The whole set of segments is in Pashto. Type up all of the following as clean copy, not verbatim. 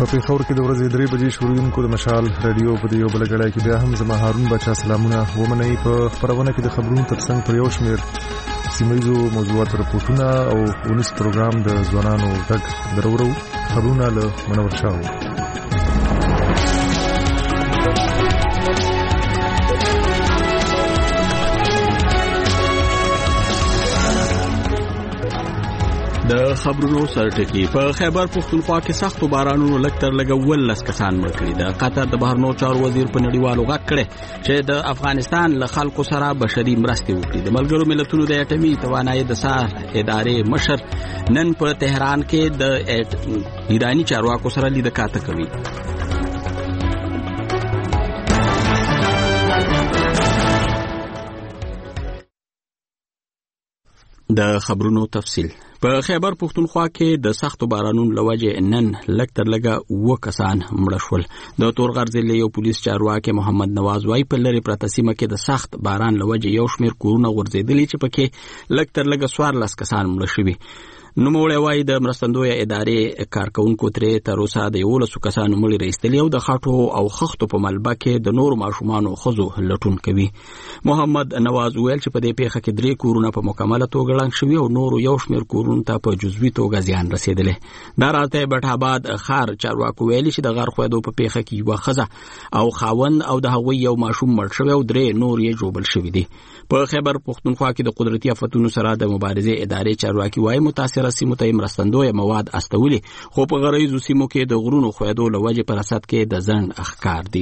پېښور کې د ورځې 3 بجې شروعونکو د مشال رادیو په یو بل غړای کې بیا هم زما هارون بچا سلامونه ومنئ. په خبرونه کې د خبرونو ترڅنګ پر یو شمېر سیمایزو موضوعات رپورټونه او ونس پروګرام د ځوانانو غږ درورو خبرونه له منور شاو. د خبرونو سرټکی په خیبر پښتونخوا کې سخت بارانونو لکتر لګول لس کسان مړ کړي. د قطر د بهرنیو چارو وزیر په نړیوالو غږ کړي چې د افغانستان له خلکو سره بشري مرستې وکړي. د ملګرو ملتونو د اټومي توانایي د سار ادارې مشر نن په تهران کې د ایرانی چارواکو سره لید کاته کوي. د خبرونو تفصیل. په خیبر پښتونخوا کې د سختو بارانونو لوجه نن لکتر لګه و کسان مړه شول. د تورغر ضلع یو پولیس چارواکي محمد نواز وايي په لری پرته سیمه کې د سخت باران لوجه یو شمیر کورونه غورځېدلي چې پکې لکتر لګه 14 کسان مړه شوي. نوموړی وايي د مرستندوی ادارې کارکونکو ترې تر اوسه د 11 کسانو مړي راستلي او د خاطو او خختو په ملبه کې د نور ماشومانو خزو لټون کوي. محمد نواز ویل چې په دې پیښه کې 3 کورونه په مکمله توګه ړنګ شوي او نور یو شمیر کورونه ته په جزوي توګه زیان رسیدلی. دا راته بټ آباد خار چارواکو ویلي چې د غر خویدو په پیښه کې یو خزه او خاوند او د هغوی یو ماشوم مړ شوی او 3 نور یې جوړل شوی دي. په خیبر پښتونخوا کې د قدرتي آفتونو سره د مبارزې ادارې چارواکي وايي متاثره سیمو ته مرستندوی مواد استولي خو په غریزو سیمو کې د غرونو خویدو لوجه پر اساس کې د ځند اخکار دي.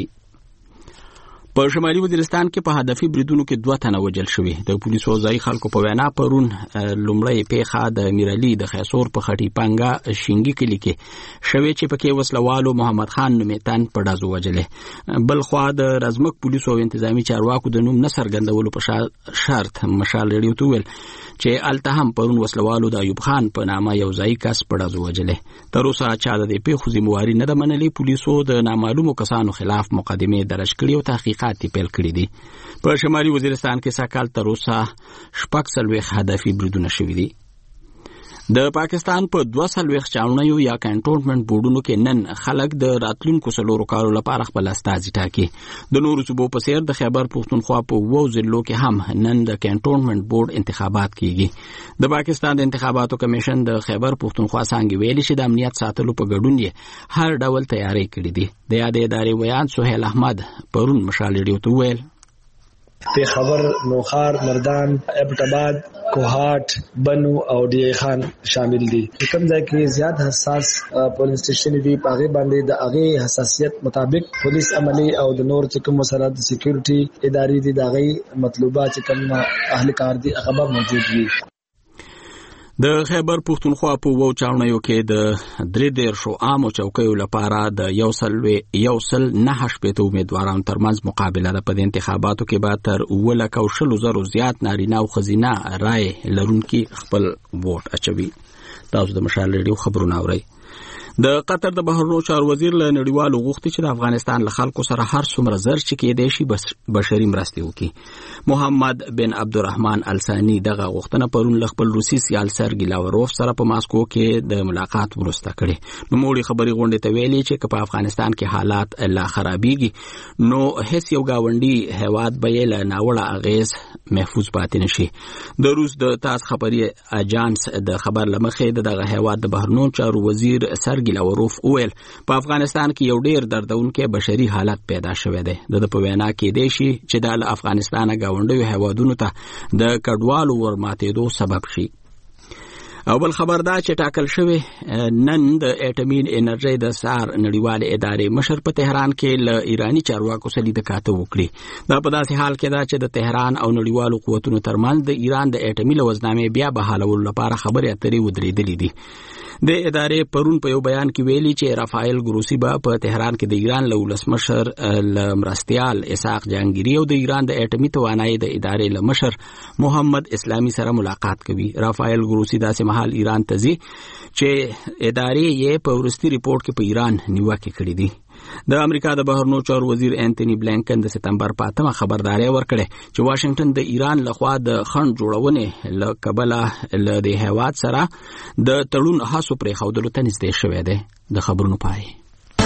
په شمالي وزیرستان کې په هدفي بریدونو کې 2 تنه وژل شوي. د پولیسو ځای خلکو په وینا پرون لومړی پیښه د میرعلي د خیسور په خټي پنګا شینګي کلی کې شوی چې پکې وسلوالو محمد خان نومیتان په دازو وژلې. بل خو د رزمک پولیسو او انتظامی چارواکو د نوم نصر غندولو په شرط مشال ریډیو ته ویل چې التهم پرون وسلوالو د ایوب خان په نامه یو ځای کس په دازو وژلې. تر اوسه چا د پیښو ذمہواری نه ده منلې. پولیسو د نامعلومو کسانو خلاف مقدمه درج کړې او تحقیقات پیل کړی دي. په شمالي وزیرستان کې ساکال تر اوسه 6 هدفي بریدونه شوي دي. د پاکستان په 2 چاونیو یا کنټونمنت بورډونو کې نن خلک د راتلونکو سلورو کارو لپاره خپل استازي ټاکي. د نورو صوبو په څیر د خیبر پښتونخوا په 2 ضلعو کې هم نن د کنټونمنت بورډ انتخابات کیږي. د پاکستان د انتخاباتو کمیشن د خیبر پښتونخوا څنګه ویلي چې د امنیت ساتلو په ګډون یې هر ډول تیاری کړی دی. د یادې ادارې ویان سهیل احمد پرون مشال ریډیو ته ویل خبر نوخار مردان ابټاباد کوهات بنو او ډی خان شامل دي. کوم ځای کې زیات حساس پولیس سټیشن دی پاغه باندې د هغه حساسیت مطابق پولیس عملی او د نور چې کوم مسله د سکیورټي ادارې دي د هغه مطلوبات چې کوم اهلکار دي هغه موجود وي. د خیبر پښتونخوا په 2 چاونیو کې د 3 عامو چوکیو لپاره د 109 امیدوارانو ترمنځ مقابله ده. په دې انتخاباتو کې به تر 1,00,000 زیات نارینه او ښځینه رای لرونکي خپل ووټ اچوي. تاسو د مشال ریډیو خبرونه اورئ. د قطر د بهرنیو چارو وزیر له نړیوالو غوښتي چې د افغانستان له خلکو سره هر څومره زر چې کېدای شي بشري مرستې وکړي. محمد بن عبدالرحمن الثاني دغه غوښتنه پرون له خپل روسي سیال سرګي لاوروف سره په ماسکو کې د ملاقات وروسته کړې. نوموړي خبري غونډې ته ویلي چې په افغانستان کې حالات لا خرابېږي نو هیڅ یو گاونډي هیواد به یې له ناوړه اغیز محفوظ پاتې نشي. د روس د تاس خبري اجانس د خبر لمخې دغه هیواد د بهرنیو چارو وزیر سرګي لاوروف ویل په افغانستان کې یو ډیر دردونکې بشري حالت پیدا شوی دی. د په وینا کې دی شي چې د افغانستان غونډیو هیوادونو ته د کډوالو ورماتېدو سبب شي. او بل خبر دا چې ټاکل شوی نن د اټومي انرژي د سار نړیوالې ادارې مشر په تهران کې له ایرانی چارواکو سره لید کاته وکړي. دا په داسې حال کې دا چې د تهران او نړیوالو قوتونو ترمنځ د ایران د اټومي لوزنامې بیا بحالولو لپاره خبرې اترې ودرېدلې دي. د ادارې پرون په یو بیان کې ویلي چې رافایل ګروسی به په تهران کې د ایران له ولسمشر مرستیال اسحاق جهانگیری او د ایران د اټومي توانایي د ادارې له مشر محمد اسلامي سره ملاقات کوي. رافایل ګروسی داسې مهال ایران ته ځي چې ادارې یې په ورستي ریپورت کې په ایران نیوکه کړې دي. د امریکا د بهرنیو چارو وزیر انټونی بلینکن د سپتمبر 5 خبرداري ورکړه چې واشنگټن د ایران لخوا د خنډ جوړونې له کبله له د هیواد سره د تړون هڅو پرې خودلو ته نږدې شوې ده. د خبرونو پای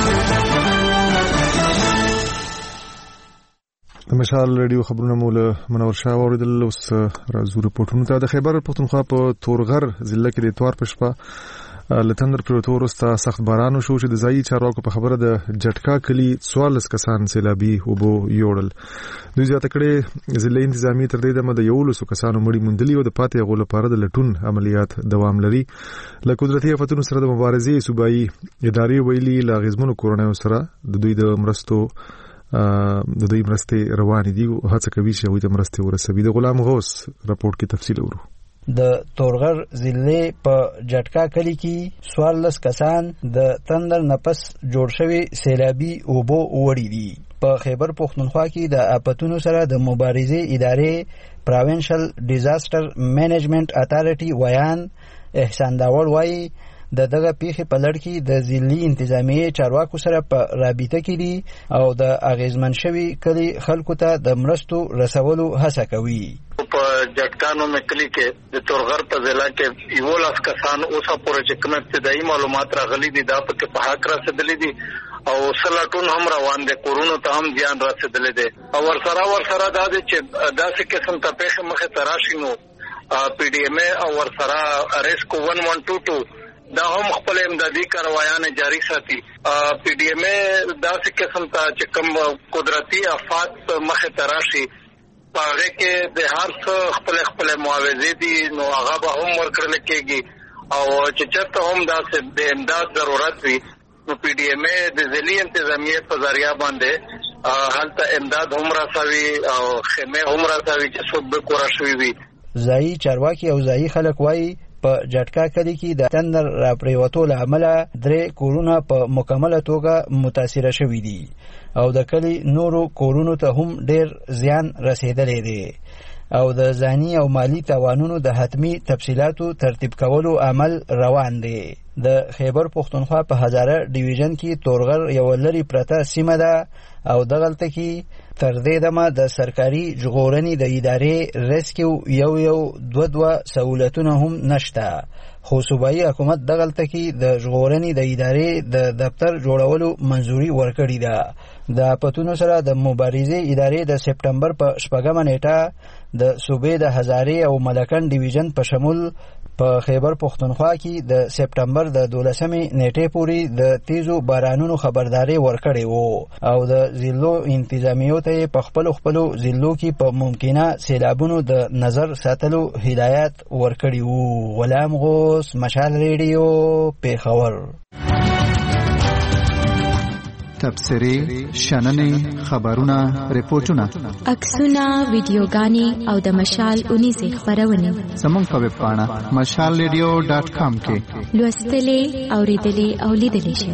مشال رادیو خبرونه مول منور شاه اوریدل. اوس راځو رپورټونو ته. د خیبر پښتونخوا په تورغر ضلع کې د اتوار په شپه لتندر پروتو وروسته سخت باران وشو چې د ځایي چارواکو په خبره د جټکا کلی 44 کسان سیلابي وبو یوړل. دوی زیاته کړې ضلع انتظامی تر دې دمه د 11 کسانو مړي موندلي او د پاتې هغو لپاره د لټون عملیات دوام لري. له قدرتي آفتونو سره د مبارزې صوبایي ادارې ویلي له اغیزمنو کورنیو سره د دوی د مرستو روانې دي او هڅه کوي چې هغوی ته مرستې ورسوي. د غلام غوث رپورټ کې تفصیل ورو. د تورغر ضلع په جټکا کلی کې 14 کسان د تندر نفس جوړ شوی سیلابي اوبو وړي دي. په خیبر پښتونخوا کې د آفتونو سره د مبارزې ادارې پروینشل ډیزاستر مینجمنت اتارټي ویان احسان داول وایي د دغه پیښې په لړ کې د ضلعي انتظامیې چارواکو سره په رابطه کې دي او د اغیزمن شوي کلي خلکو ته د مرستو رسولو هڅه کوي. په جټکانو مکلی کې د تورغر په ضلع کې 11 کسان اوسه پورې چې کوم ابتدایي معلومات راغلي دي دا په حق رسیدلي دي او سلاټون هم روان دي. کورونو ته هم ځان رسیدلي دي او ورسره دا دي چې داسې قسم ته پیښه مخه تراشي نو پی ډی ایم او ورسره ریسکو 1122 دا هم خپل امدادي کاروایان جاری ساتي. پی ډی ایم داسې قسم ته چې کوم قدرتي آفات مخه تراشي پاره کې د هر څه خپل معاوضې دي نو هغه به هم ورکړل کېږي او چې چېرته هم داسې د امداد ضرورت وي نو پی ډی ایم د ضلعي انتظامیې په ذریعہ باندې هلته امداد هم راسوي او خیمې هم راسوي چې څوک به کورا شوي وي. ځایي چارواکي او ځایي خلک وایي په جټکا کلی کې د تندر راپریوتو له امله 3 کورونه په مکمله توګه متاثره شوي دي او د کلی نورو کورونو ته هم ډیر زیان رسیدلی دی او د ځاني او مالی تاوانونو د حتمی تفصیلاتو ترتیب کولو عمل روان دی. د خیبر پښتونخوا په هزاره ډیویژن کې تورغر یو لري پرته سیمه ده او دغلته کې تر دې دمه د سرکاري ژغورنې د ادارې ریسکیو یو 2 سہولتونه هم نشته خو صوبایي حکومت دغلته کې د ژغورنې د ادارې د دفتر جوړولو منظوري ورکړې ده. د آفتونو سره د مبارزې ادارې د سپټمبر په 4 نیټه د صوبې د هزارې او ملکن ډیویژن په شمول په خیبر پښتونخوا کې د سپټمبر د 12 نیټې پورې د تیزو بارانونو خبرداري ورکړې وو او د ضلعو انتظامیو ته په خپل ضلعو کې په ممکنه سیلابونو د نظر ساتلو هدایت ورکړي وو. غلام غوث، مشال ریډیو، پیښور. تبصرې، شننې، خبرونه، ریپورټونه، عکسونه، ویډیوګانې او د مشال 19 خبرونه زموږ په ویب پاڼه mashalradio.com کې لوستلې، اوریدلې او لیدلې شئ.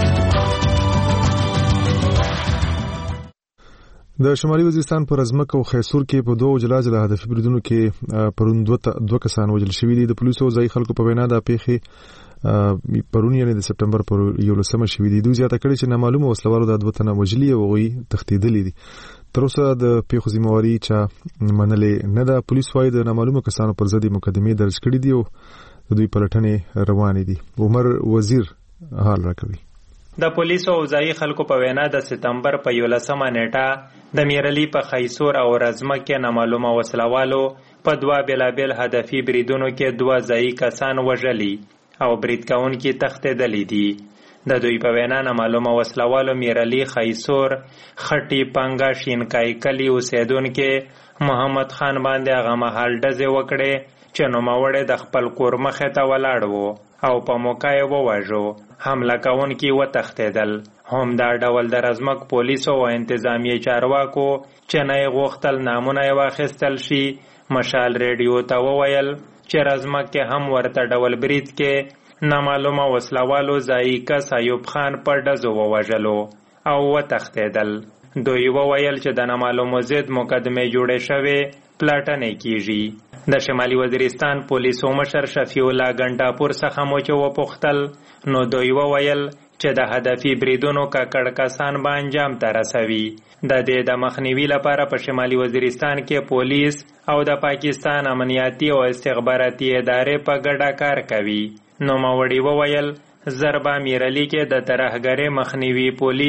د شمالي وزیرستان په رزمک او خیسور کې په 2 جلا هدفي بریدونو کې پرون 2 کسان وژل شوي دي. د پولیسو ځایي خلکو په وینا د پیښې پرون یعنی د سپټمبر پر 11 شوي دي. دوی زیاته کړي چې نامعلومه وسلوالو د 2 تنه وژلي او هغوی تښتېدلي دي. تر اوسه د پیښو ذمہواري چا منلې نه ده. پولیس وايي د نامعلومه کسانو پر ضد مقدمې درج کړي دي او د دوی پلټنې روانې دي. عمر وزیر حال راکوي. د پولیسو او ځایي خلکو په وینا د سپټمبر په 11 نیټه د میرلی په خیسور او رزمک کې نامعلومه وسلوالو په 2 بیلابیل هدفي بریدونو کې 2 ځایي کسان وژلي او برید کوونکي تښتېدلي دي. د دوی په وینا نامعلومه وسلوالو میرلی خیسور خټي پنګا شینکای کلی اوسیدونکي محمد خان باندې هغه مهال ډزې وکړې چې نوموړی د خپل کور مخې ته ولاړ و او په موقع یې وواژو. حمله کوونکي وتښتېدل. هم دا ډول د رزمک پولیسو او انتظامیې چارواکو چې نه یې غوښتل نامونه یې واخیستل شي مشال ریډیو ته وویل چې رزمک کې هم ورته ډول برید کې نامعلومه وسلوالو ځایي کس ایوب خان په ډزو ووژلو او وتښتېدل. دوی وویل چې د نامعلومو ضد مقدمې جوړې شوې پلاټنې کیږي. د شمالي وزیرستان پولیسو مشر شفیع الله ګنډاپور څخه مو چې وپوښتل نو دوی وویل چې د هدفي بریدونو ککړ کسان به انجام ته رسوي. د دې د مخنیوي لپاره په شمالي وزیرستان کې پولیس او د پاکستان امنیتي او استخباراتي ادارې په ګډه کار کوي. نو ماوړي وویل زربا میرلی کې د ترهګرۍ مخنیوي پولیس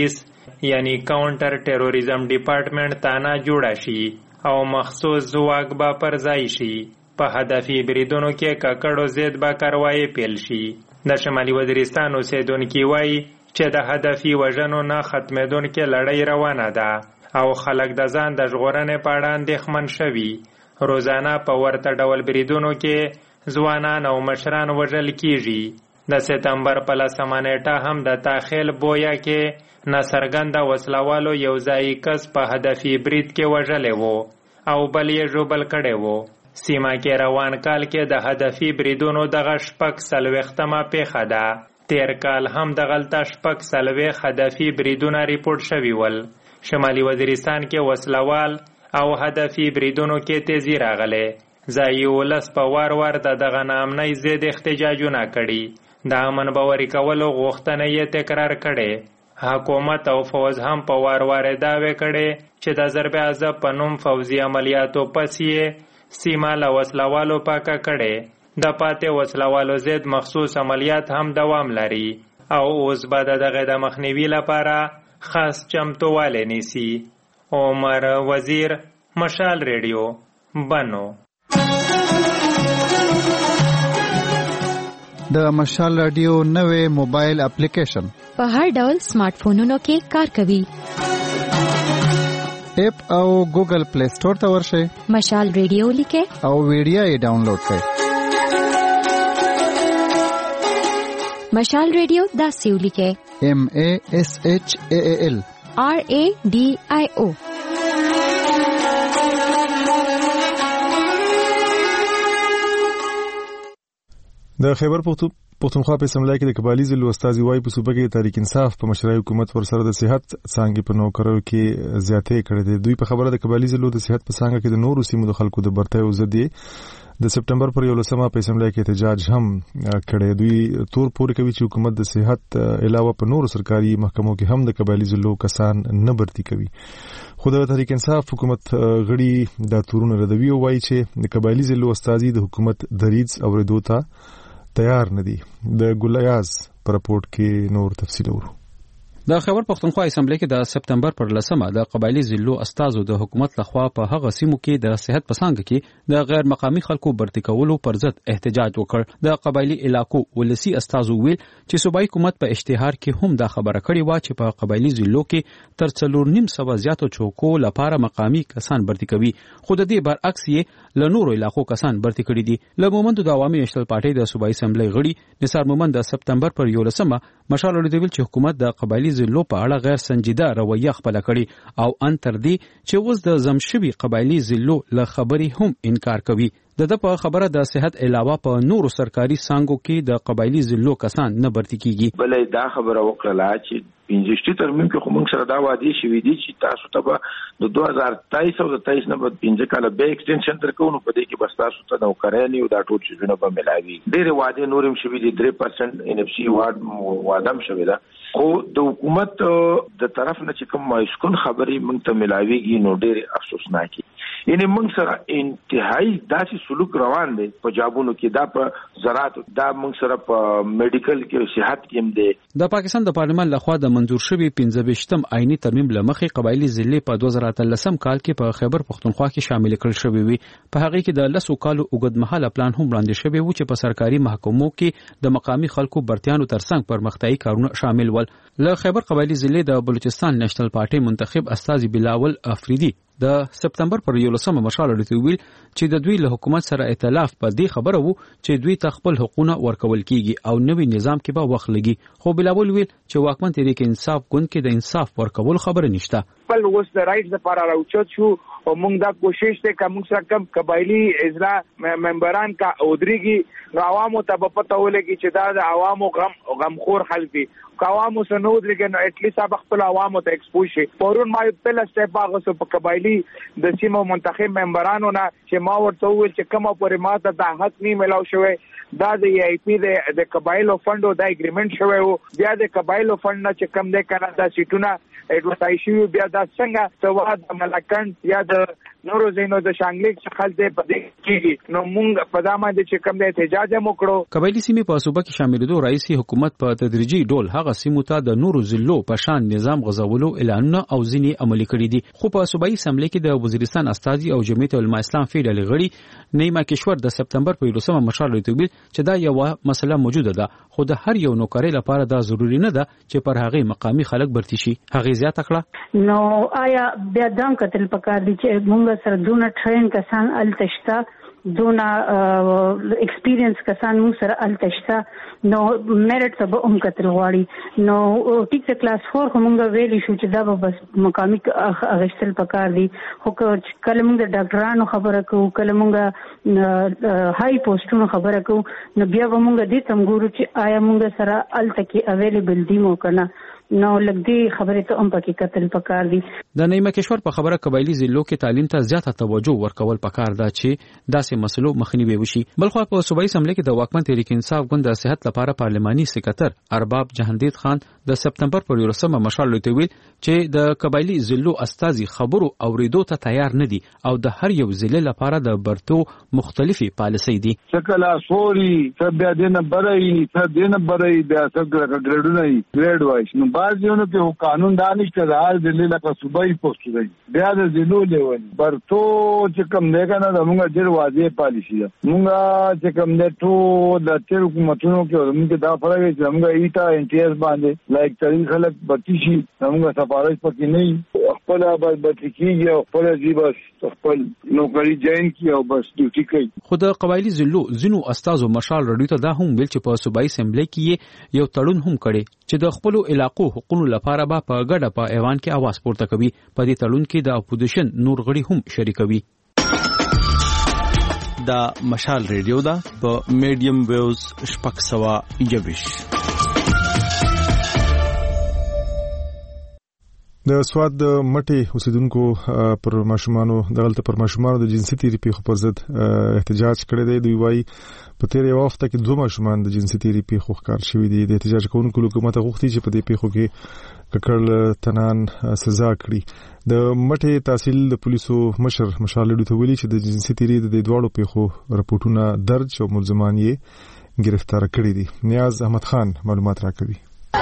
یعنی کاونټر ټیروریزم ډپارټمنټ تانا جوړه شي او مخصوص ځواک به پر ځای شي. په هدفي بریدونو کې ککړو ضد به کاروایی پیل شي. د شمالي وزیرستان اوسیدونکي وایي چې د هدفي وژنو نه ختمېدونکې لړۍ روانه ده او خلک د ځان د ژغورنې په اړه اندېښمن شوي. روزانه په ورته ډول بریدونو کې ځوانان او مشران وژل کیږي. د سپتمبر په 10مه نیټه هم د تاخیل بویا کې ناڅرګنده وسلوالو یو ځایي کس په هدفي برید کې وژلی و او بل یې ژوبل کړی و. سیمه کې روان کال کې د هدفي بریدونو دغه 40مه پیښه ده. تیر کال هم دغلته 40 هدفي بریدونه ریپورټ شوي ول. شمالي وزیرستان کې وسلوال او هدفي بریدونو کې تیزی راغلی. ځایي ولس په وار د دغه ناامنۍ ضد احتجاجونه کړي. د امن باوري کولو غوښتنه یې تکرار کړې. حکومت او فوج هم په وار دعوې کړې چې د ضرب عضب په نوم فوزي عملیاتو پس یې سیمه له وسلوالو پاکه کړې. د پاتې وسلوالو ضد مخصوص عملیات هم دوام لري او اوس به دغه د مخنیوي لپاره خاص چمتووالی نیسي. عمر وزیر، مشال ریډیو، بنو. د مشال رادیو نوې موبایل اپلیکیشن په هر ډول سمارټ فونونو کې کار کوي. اپ او ګوګل پلی سٹور ته ورشئ. مشال ریډیو لیکئ او ویډیو یې ډاونلوډ کړئ. مشال ریډیو داسې ولیکئ: MASHAAL RADIO. د خیبر پختونخوا په اسمبلی کې د قبایلی ضلعو استازي وایي په صوبه کې تحریک انصاف په مشرۍ حکومت ورسره د صحت څانګې په نوکرو کې زیاتې کړې دي. دوی په خبره د قبایلی ضلعو د صحت په څانګه کې د نورو سیمو د خلکو د برتریو ضد د سپتمبر پر 11مه په اسمبلی کې احتجاج هم کړی. دوی تور پورې کوي چې حکومت د صحت علاوه په نورو سرکاري محکمو کې هم د قبایلی ضلعو کسان نه برتي کوي. خو د تحریک انصاف حکومت غړي دا تورونه ردوي او وایي چې د قبایلی ضلعو استازي د حکومت دریځ اوریدو ته تیار نه دي. د ګلیاز پر رپورټ کې نور تفصیل ورو. د خیبر پختونخوا اسمبلی کې د سپتمبر پر 10مه د قبایلی ضلعو استازو د حکومت لخوا په هغه سیمو کې د صحت په څانګه کې د غیر مقامی خلکو برتي کولو پر ضد احتجاج وکړ. د قبایلی علاقو ولسی استازو ویل چې صوبایي حکومت په اشتهار کې هم دا خبره کړې و چې په قبایلی ضلعو کې تر 4.5 زیاتو چوکو لپاره مقامی کسان برتي کوي. خو د دې برعکس یې له نورو علاقو کسان برتي کړي دي. له مومند د عوامي نېشنل پارټي د صوبایي اسمبلی غړي نثار مومند د سپتمبر پر 11مه مشال ولیدل چې حکومت د قبایلی ضلعو په اړه غیر سنجیده رویه خپل کړي او ان تر دې چې اوس د زمشوي قبایلی ضلعو له خبرې هم انکار کوي. د په خبره د صحت علاوه په نورو سرکاري څانګو کې د قبایلی ضلعو کسان نه برتي کیږي. بلې دا خبره وکړه چې 15 ترمیم کې کوم سره دا وادي شوې دي چې تاسو ته د 2023 او 23 نه بعد 15 کال به ایکستنشن درکو نو په دې کې بس تاسو ته نو کړی او دا ټول شونه به ملاوي. ډېر وعده نورم شوې دي 3% NFC وادم شوې ده. خو د حکومت د طرف نه چې کوم مایسکون خبري مونږ ته ملاويږي نو ډېر افسوسناک. یعنی مونږ سره انتهایی داسې سلوک روان دی په جابونو کې، دا په زراعت، دا مونږ سره په میډیکل کې، صحت کې هم دی. د پاکستان د پارلمان لخوا د منظور شوی 15م آئینی ترمیم لمخې قبایلی ضلع په 2013 کال کې په خیبر پختونخوا کې شامل کړل شوی وي. په هغه کې د 10 کالو اوږدمهاله پلان هم وړاندې شوی و چې په سرکاري محکمو کې د مقامی خلکو برتیانو ترڅنګ پرمختیايي کارونه شامل ول. له خیبر قبایلی ضلع د بلوچستان نېشنل پارټي منتخب استازي بلاول افریدي د سپتمبر پر 11مه مشال ولیدل چې د دوی له حکومت سره ائتلاف په دې خبره وو چې دوی ته خپل حقوقونه ورکول کیږي او نوی نظام کې به وخت لګي. خو بلاول ویل چې واکمن تحریک انصاف ګوند کې د انصاف ورکول خبره نشته. خپل اوس د رائټ لپاره راوچت شو او موږ دا کوشش ته کوم سره کم قبایلی اجرا ممبران کا اودريږي عوامو ته په پته ولګي چې دا د عوامو غمخور خلک دي. عوامو سنود لګي نو اټلیست اب خپل عوامو ته ایکسپوز شي. پرون ما په لسته باغ سو په قبایلی د سیمو منتخب ممبرانو نه چې ما ورته ویل چې کومه پورې ماته د حق نه ملاو شوی، دا د IP د قبایلو فندو د اګریمنت شوی وو، بیا د قبایلو فند نه چې کم دی کنه دا سیټونه ایډورټایز شي، بیا دا څنګه سواد ملکند یا د نورو زینو د شانګلیک څخه د پدې کېږي نو موږ په دامه د چې کوم د احتجاج وکړو. قبایلی سیمې په صوبه کې شاملېدو رئیسي حکومت په تدریجي ډول هغه سیمو ته د نورو ضلعو په شان نظام غځولو اعلانونه او ځینې عملي کړي دي. خو په صوبایي اسمبلی کې د وزیرستان استازي او جمعیت علماء اسلام فی ډلې غړي نیما کشور د سپتمبر په 11 مشال لري چې دا یو مسله موجوده ده خو د هر یو نوکری لپاره دا ضروری نه ده چې پر هغه مقامی خلک برتی شي. هغه زیاته کړه نو آیا بیا دام کتل پکار دي چې موږ سره دونه ټرین کسان التشتا دونه ایکسپیرینس کسان موږ سره التشتا نو میرټ ته به کتل غواړي نو ټیک ته کلاس 4 کومه ویلی شو چې دا به بس مقامی اغشتل پکار دي خو کله موږ د ډاکټرانو خبره کوو کله موږ هاي پوسټونو خبره کوو نو بیا به موږ دې تم ګورو چې آیا موږ سره التکی اویلیبل دي مو کنه نو لګدي خبره ته هم پکې قتل پکار دي. د نیمه کشور په خبره قبایلی ضلعو کې تعلیم ته زیاته توجه ورکول پکار ده چې داسې مسلو مخنیوي وشي. بلخو په صوبایي اسمبلی کې د واکمن تحریک انصاف ګوند د صحت لپاره پارلماني سکرټر ارباب جهاندید خان د سپتمبر پر 11 مشال لوي ویل چې د قبایلی ضلعو استازي خبرو اوریدو ته تیار نه دي او د هر یو ضلع لپاره د برتو مختلفي پالیسي دي. شکل اسوري سبیا دینه برای بیا څنګه ګریډونه ګریډ وایي نو بعضیونو کې قانون دانشته د هر ضلع لپاره صوبایي پوسټ دی بیا د ضلعو لیول برتو چې کوم دی کنه د موږ ډېر واضح پالیسي ده موږ چې کوم دی ټول د تیر حکومتونو کې موږ دا فرق دی چې موږ ایټا انټیاز باندې لایک ترین خلک بتی شي موږ سفارش پکې نه خپل بس بتی کیږي او خپل ځیبس خپل نوکری جاین کی او بس ډیوټي کوي. خو د قبایلی ضلعو ځینو استادو مشال رډیو ته دا هم ویل چې په صوبایي اسمبلی کې یو تړون هم کړي چې د خپل علاقو حقوقو لپاره به په ګډه په ایوان کې आवाज پورته کوي. په دې تړون کې د اپوزیشن نور غړي هم شریکوي. دا مشال ریډیو دا په میډیم ویوز شپږ سوه 21 د سواد د مټي اوسیدونکو پر ماشومانو د جنسي تیری پیښو پر ضد احتجاج کړی دی. دوی وايي په تیر یو وخت کې 2 ماشومان د جنسي تیری پیښو ښکار شوي دي. د احتجاج کوونکو حکومت غوښتي چې په دې پیښو کې ککړ تنان سزا کړي. د مټي تحصیل د پولیسو مشر مشال لډو ته ویلي چې د جنسي تیری د دوړو پیښو رپورټونه درج او ملزمان یې گرفتار کړي دي. نیاز احمد خان معلومات راکوي.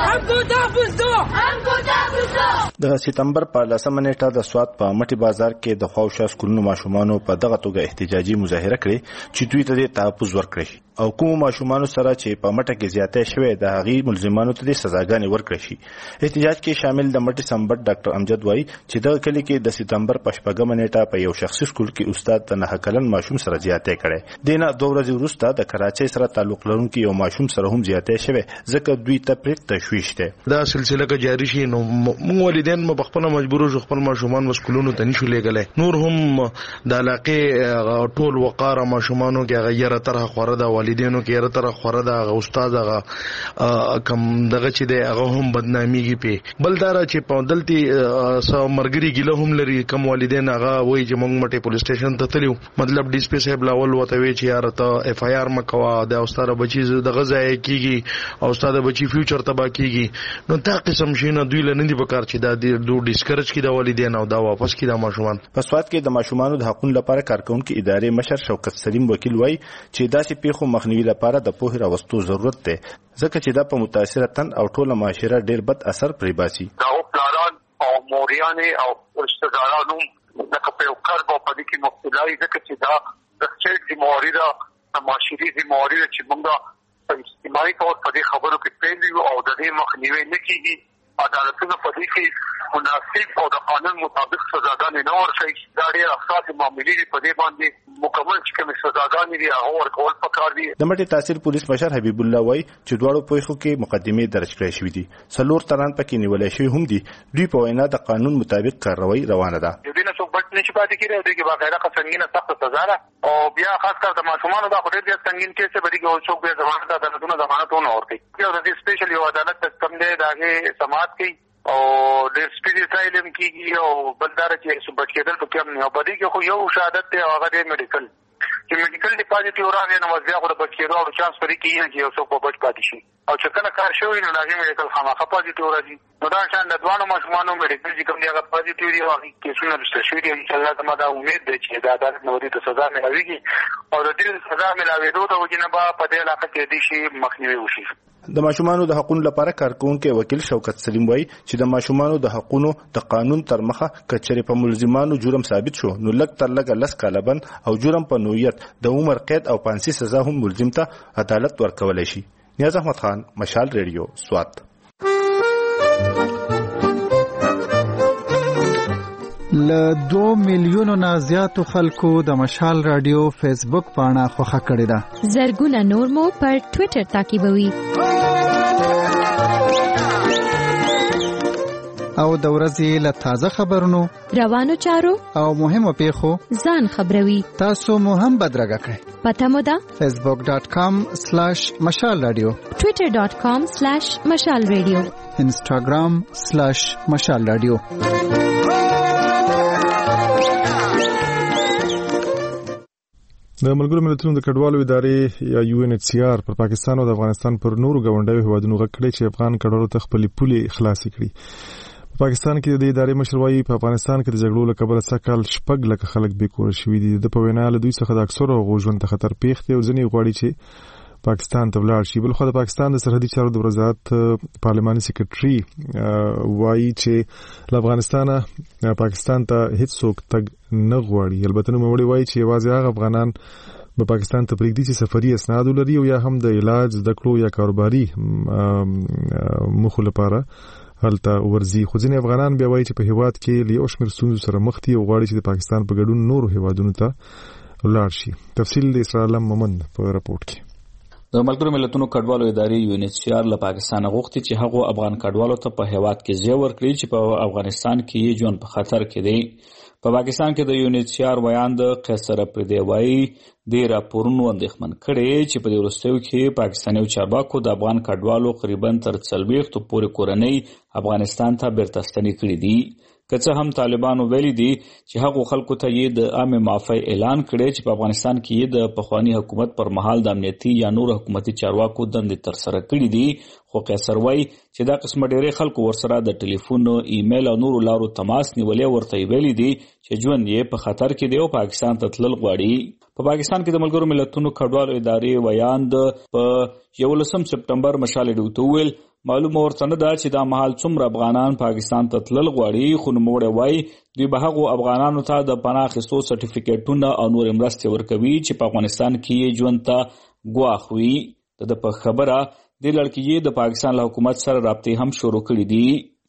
د سپتمبر په 10 نیټه د سواد په مټي بازار کې د خواوشا سکولونو ماشومانو په دغه توګه احتجاجي مظاهره کړې چې دوی ته د تحفظ ورکړي او کوم ماشومانو سره چې په مټه کې زیاتې شوې د هغې ملزمانو ته د سزاګانې ورکړي شي. احتجاج کې شامل د مټي سمبټ ډاکټر امجد وایي چې دغه کلی کې د سپتمبر په 4 نیټه په یو شخصي سکول کې استاد د 9 کلن ماشوم سره زیاتې کړې. دینه 2 ورځې وروسته د کراچۍ سره تعلق لرونکي یو ماشوم سره هم زیاتې شوې ځکه دوی ته پرې تشویش ده. دا سلسله کې جاری شي نو موږ والدین مو خپل مجبور شو خپل ماشومان مسکولونو ته نشو لګلای. نور هم د علاقې ټول وقاره ماشومانو کې غیره طرح خوره ده والدینو کې غیره طرح خوره ده استاد هغه کم دغه چې ده هغه هم بدناميږي په بلدار چې په دلتي مرګري ګله هم لري کم والدین هغه وایي چې موږ مټه پولیس سټیشن ته تلو مطلب ډي سي پي صاحب لاول وته وی چې یار ته اف آی آر مکوا د استاد بچی د غزای کیږي او استاد بچی فیوچر تبا کیږي نو تا قسم شینه دوی لنه دي په کار چې دا دو ډیسکریج کی د والدین او دا واپس کی د ماشومان. په سواد کې د ماشومانو د حقوقو لپاره کارکونکو ادارې مشر شوکت سلیم وکیل وایي چې داسې پیښو مخنیوي لپاره د پوهې راوستو ضرورت دی ځکه چې دا په متاثره تن او ټوله معاشره ډیر بد اثر پرې باسي. دا پلانان او موریان او رشتہدارانو د کپیو کار په دې کې مختلفي ځکه چې دا د سټیټ دی موريدا معاشري دی موريدا چې موږ په اجتماعي تور په دې خبرو کې پیلو او د دې مخنیوي نه کیږي. عدالتونه په دې کې مناسب او د قانون مطابق سزاګانې نه ورکوي. دا ډېر اساسي معاملې دي په دې باندې مکمل چې کومې سزاګانې دي هغه ورکول پکار دي. د مټي تحصیل پولیس مشر حبیب الله وایي چې دواړو پیښو کې مقدمې درج کړې شوې دي. 4 تنان پکې نیولای شوي هم دي. دوی په وینا د قانون مطابق کاروایی روانه ده. د دې نه څوک بچ نشي پاتې کېدای او دغه باقاعده سنگینه سخت سزا ده او بیا خاص کر د ماشومانو د خوري د سنگین کیسه بری کې څوک به ضمانت عدالتونو ضمانتونه ورکړي. یو د سپیشل یو عدالت کم دی داغه سماعت کوي او د سپیشل علم کیږي او بلدار چې بچ کېدل په کوم نه بدی کې خو یو شهادت ته هغه د میډیکل چې میډیکل ډیپازیټ راغی نو بیا خو د بچ کېدو او چانس پرې کېږي چې یو څوک په بچ پاتې شي او چې کله کار شوی نو لازم میډیکل خامخا پازیټیو راځي. نو دا شان د دوانو ماشومانو میډیکل چې کوم دی هغه پازیټیو دی او هغه کیسونه رسټ شوي دي. انشاءالله زما دا امید دی چې د عدالت نه ورته سزا ملاويږي او د دې سزا ملاوېدو د وجې نه به په دې علاقه کې دې شي مخنیوي وشي. د ماشومانو د حقوقو لپاره کارکونکو وکیل شوکت سلیم وایي چې د ماشومانو د حقوقو د قانون تر مخه کچري په ملزمانو جرم ثابت شو نو لږ تر لږه 10 کاله بند او جرم په نوعیت د عمر قید او پانسي سزا هم ملزم ته عدالت ورکولای شي. نیاز احمد خان، مشال ریډیو، سوات. ل 2 میلیونو نه زیاتو خلکو د مشال رادیو فیسبوک پاڼه خوښه کړې ده. زرګونه نور مو پر ټوئیټر تعقیبوي. او د ورځې له تازه خبرونو، روانو چارو او مهمو پیښو ځان خبروي. تاسو مو هم بدرګه کړئ. پته مو ده facebook.com/mashalradio، twitter.com/mashalradio، instagram/mashalradio. د ملګرو ملتونو د کډوالو ادارې یا UNHCR پر پاکستان او د افغانستان پر نورو ګاونډیو هیوادونو غږ کړی چې افغان کډوالو ته خپلې پولې خلاصې کړي. په پاکستان کې د ادارې مشر وایي په افغانستان کې د جګړو له کبله سږکال 6 لک خلک بېکوره شوي دي. د په وینا له دوی څخه د اکثرو هغو ژوند ته خطر پېښ دی او ځینې غواړي چې پاکستان ته ولاړ شي. بلخو د پاکستان د سرحدي چارو د وزارت پارلماني سیکریټري وایي چې له افغانستانه پاکستان ته هیڅوک تګ نه غواړي. البته نوموړي وایي چې یوازې هغه افغانان به پاکستان ته پرېږدي چې سفري اسناد ولري او یا هم د علاج، زده کړو یا کاروباري موخو لپاره هلته ورځي. خو ځینې افغانان بیا وایي چې په هیواد کې له یو شمېر ستونزو سره مخ دي او غواړي چې د پاکستان په ګډون نورو هیوادونو ته ولاړ شي. تفصیل د اسرار علم مومند په راپورټ کې. د ملګرو ملتونو کډوالو ادارې UNHCR له پاکستان غوښتي چې هغه افغان کډوالو ته په هیواد کې ځای ورکړي چې په افغانستان کې یې ژوند په خطر کې دی. په پاکستان کې د UNHCR ویاند قیصر پردی وایي د راپورونو اندېښمن کړي چې په دې وروستیو کې پاکستاني چارواکو د افغان کډوالو قریباً تر 40 پورې کورنۍ افغانستان ته بیرته ستنې کړي دي. که څه هم طالبانو ویلي دي چې هغو خلکو ته یې د عامه معافی اعلان کړی چې په افغانستان کې یې د پخوانی حکومت پر مهال د امنیتي یا نور حکومتي چارواکو دندې ترسره کړي دي. خو قیصر وایي چې دا قسمه ډېری خلکو ورسره د ټلیفون، ایمیل او نورو لارو تماس نیولې ورته ویلي دي چې ژوند یې په خطر کې دی او پاکستان ته تلل غواړي. په پاکستان کې د ملګرو ملتونو کډوالو ادارې ویاند په 11 سپټمبر مشال ډیوته ویل معلومه ورته نه ده چې دا مهال څومره افغانان پاکستان ته تلل غواړي. خو نوموړی وایي دوی به هغو افغانانو ته د پناه اخیستو سرټیفیکیټونه او نور مرستې ورکوي چې په افغانستان کې یې ژوند ته ګواښ وي. د په خبره د لړکې د پاکستان له حکومت سره رابطې هم شروع کړي دي.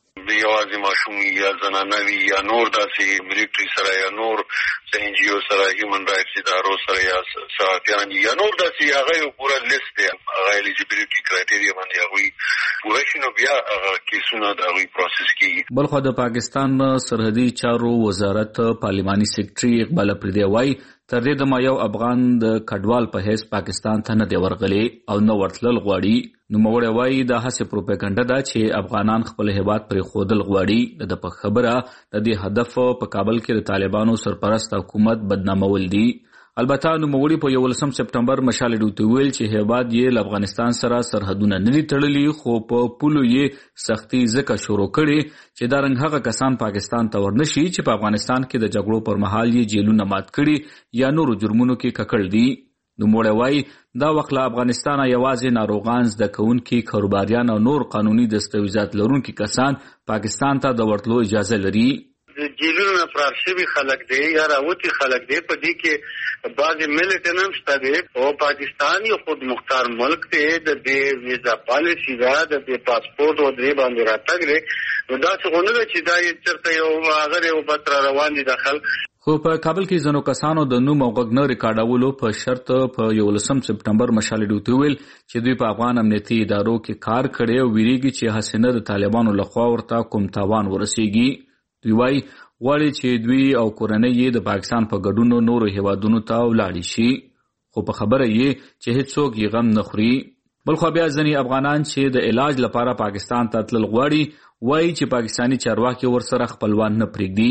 یوازې ماشوم یا زنانه وي یا نور داسې ملیټري سره یا نور NGO سره، هیومن رائټس ادارو سره یا صحافیان یا نور داسې هغه یو پوره لیست دی. هغه الیجیبیلیټي کرایټیریا باندې هغوی پوره شي نو بیا هغه کیسونه د هغوی پروسس کېږي. بلخو د پاکستان سرحدي چارو وزارت پارلماني سیکریټري اقبال پردی وایي تر دې دمه یو افغان د کډوال په حیث پاکستان ته نه دی ورغلی او نه ورتلل غواړي. نوموړی وایي دا هسې پروپاګاندا ده چې افغانان خپل هیواد پرې ښودل غواړي. د په خبره د دې هدف په کابل کې د طالبانو سرپرست حکومت بدنامول دي. البته نوموړي په 11 سپټمبر مشال ډیوته ویل چې هیواد یې له افغانستان سره سرحدونه نه دي تړلي خو په پولو یې سختي ځکه شروع کړي چې دا رنګ هغه کسان پاکستان ته ورنشي چې په افغانستان کې د جګړو پر مهال یې جیلونه مات کړي یا نورو جرمونو کې ککړ دي. نوموړی وایي دا وخت له افغانستانه یوازې ناروغان، زده کوونکي، کاروباریان او نور قانوني دستاویزات لرونکي کسان پاکستان ته د ورتلو اجازه لري. جیلونه فرار شوي خلک دی یا راوتي خلک دی. په دې کې بعضې ملیټن هم شته دی او پاکستان یو خود مختار ملک دی. د دې ویزا پالیسي ده، د دې پاسپورټ او درې باندې راتګ دی. نو داسې خو نه ده چې دا یې چېرته یو هغه دی او بس را روان دي دا خلک. خو په کابل کې ځینو کسانو د نوم او غږ نه ریکارډولو په شرط په 11 سپټمبر مشال ډیوته ویل چې دوی په افغان امنیتي ادارو کې کار کړي او ویریږي چې حسینه د طالبانو لخوا ورته کوم تاوان ورسیږي. دوی وایي غواړي چې دوی او کورنۍ یې د پاکستان په ګډون نورو هیوادونو ته ولاړ شي. خو په خبره یې چې هیڅوک یې غم نه خوري. بلخو بیا ځینې افغانان چې د علاج لپاره پاکستان ته تلل غواړي وایي چې پاکستاني چارواکي ورسره خپلوان نه پرېږدي.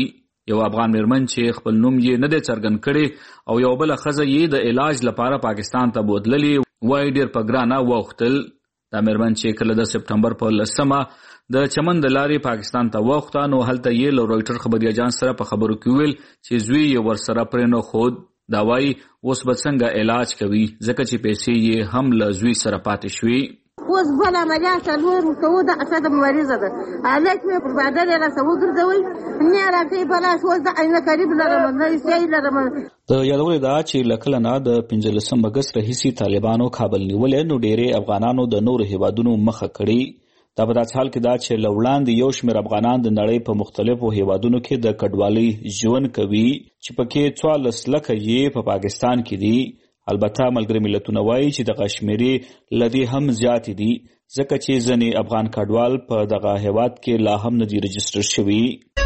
یو افغان میرمن چې خپل نوم یې نه دی څرګند کړی او یو بل ښځه یې د علاج لپاره پاکستان ته بوتللې وای ډیر په ګرانه وختل. دا میرمن چې کله د سپټمبر په 10مه د چمن د لارې پاکستان ته وخته نو هلته یې له رويټر خبري اجانس سره په خبرو کې ویل چې زوی یې ورسره پرې نه خود دا وای اوس به څنګه علاج کوي ځکه چې پیسې یې هم له زوی سره پاتې شوي. اوس بل عملیات څلور کوو د اسد مریضه ده علاج مې پر بدل را سو ګرځوي نه راځي بلاش اوس د عین قریب لرم نه یې لرم. د یادول دا چې لکه نه د 15 اگست راهیسي طالبانو کابل نیولې نو ډېرې افغانانو د نور هیوادونو مخه کړي. دا په داسې حال کې دا چې لوړاندې یو شمېر افغانان د نړۍ په مختلفو هیوادونو کې د کډوالۍ ژوند کوي چې پکې 44 لکه یې په پاکستان کې دي. البته ملګری ملتونه وایي چې د کشمیري لدی هم زیات دي ځکه چې ځینې افغان کډوال په دغه هیواد کې لا هم نه دي رجسټر شوي.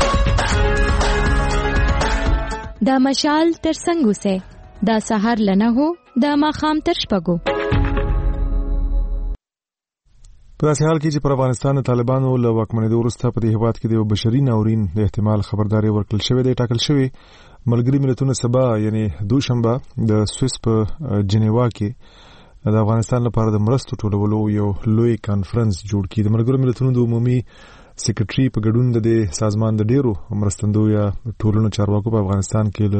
دا مشال تر څنګه سه دا سحر لنه هو دا ماخام تر شپږو. په داسې حال کې چې پر افغانستان طالبانو له واکمنېدو وروسته په دې هیواد کې د بشري ناورین د احتمال خبرداري ورکړل شوې ده ټاکل شوی. ملګری ملتونه سبا یعنی دوشنبه د سویس په جنیوا کې د افغانستان لپاره د مرستو ټولولو یو لوی کانفرنس جوړ کړي. د ملګرو ملتونو د عمومي سیکریټري په ګډون د سازمان د ډیرو مرستندو یا ټولنو چارواکو په افغانستان کې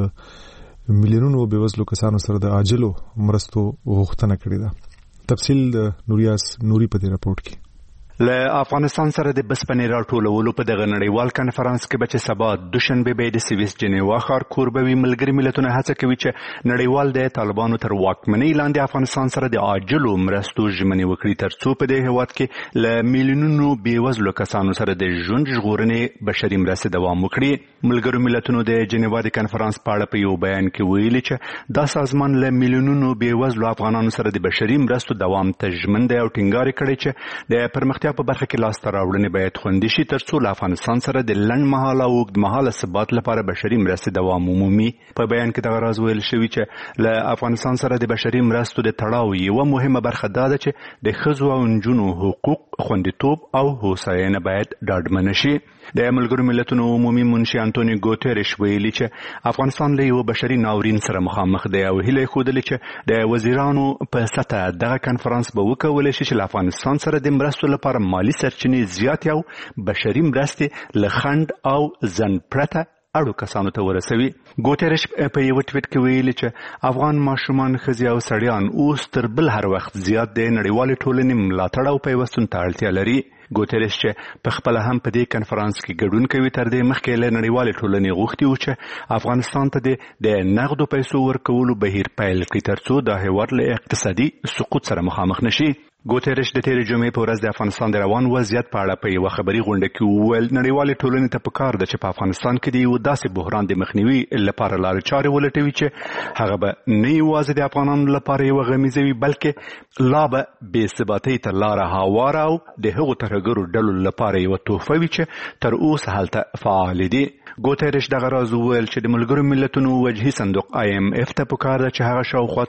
له میلیونونو بېوزلو کسانو سره د عاجلو مرستو غوښتنه کړې ده. تفصیل د نوریاس نوري په دې راپورټ کې. له افغانستان سره د بسپنې راټولولو په دغه نړیوال کانفرنس کې به چې سبا دوشنبه به د سویس جنیوا ښار کوربوي ملګري ملتونه هڅه کوي چې نړیوال د طالبانو تر واکمنۍ لاندې افغانستان سره د عاجلو مرستو ژمنې وکړي ترڅو په دې هیواد کې له میلیونونو بېوزلو کسانو سره د ژوند ژغورنې بشري مرستې دوام وکړي. ملګرو ملتونو د جنیوا د کانفرنس په اړه په یو بیان کې ویلي چې دا سازمان له میلیونونو بېوزلو افغانانو سره د بشري مرستو دوام ته ژمن دی او ټینګار کړی چې د پرمختیا په برخه کې لاسته راوړنې باید خوندي شي ترڅو له افغانستان سره د لنډمهاله او اوږدمهاله ثبات لپاره بشري مرستې دوام ومومي. په بیان کې دغه راز ویل شوي چې له افغانستان سره د بشري مرستو د تړاو یوه مهمه برخه دا ده چې د ښځو او نجونو حقوق خوندیتوب او هوساینه باید ډاډمنه شي. د ملګرو ملتونو عمومي منشي انټونی ګوتریش ویلي چې افغانستان له یو بشري ناورین سره مخامخ دی او هیله یې ښودلې چې د وزیرانو په سطحه دغه کنفرانس به وکولی شي چې له افغانستان سره د مرستو لپاره مالي سرچینې زیاتې او بشري مرستې له خنډ او ځنډ پرته اړو کسانو ته ورسوي. ګوتریش په یو ټویټ کې ویلي چې افغان ماشومان ښځې او سړیان اوس تر بل هر وخت زیات د نړیوالې ټولنې ملاتړ او پیوستون ته اړتیا لري. ګوتریش چې په خپل هم په دې کنفرانس کې ګډون کوي تر دې مخکې له نړیوالې ټولنې غوښتي و چې افغانستان ته د نغدو پیسو ورکولو بهیر پیل کړي ترڅو دا هیواد له اقتصادي سقوط سره مخامخ نشي. ګوتریش د تیرې جمعې په ورځ د افغانستان د روان وضعیت په اړه په یوه خبري غونډه کې وویل نړیوالې ټولنې ته پکار ده چې په افغانستان کې د یو داسې بحران د مخنیوي لپاره لارې چارې ولټوي چې هغه به نه یوازې د افغانانو لپاره یوه غمیزه وي بلکې لا به بې ثباتۍ ته لاره هواره او د هغو ترهګرو ډلو لپاره یوه تحفه وي چې تر اوسه هلته فعال دي. ګوتریش دغه راز وویل چې د ملګرو ملتونو وجهي صندوق IMF ته پکار ده چې هغه شاوخوا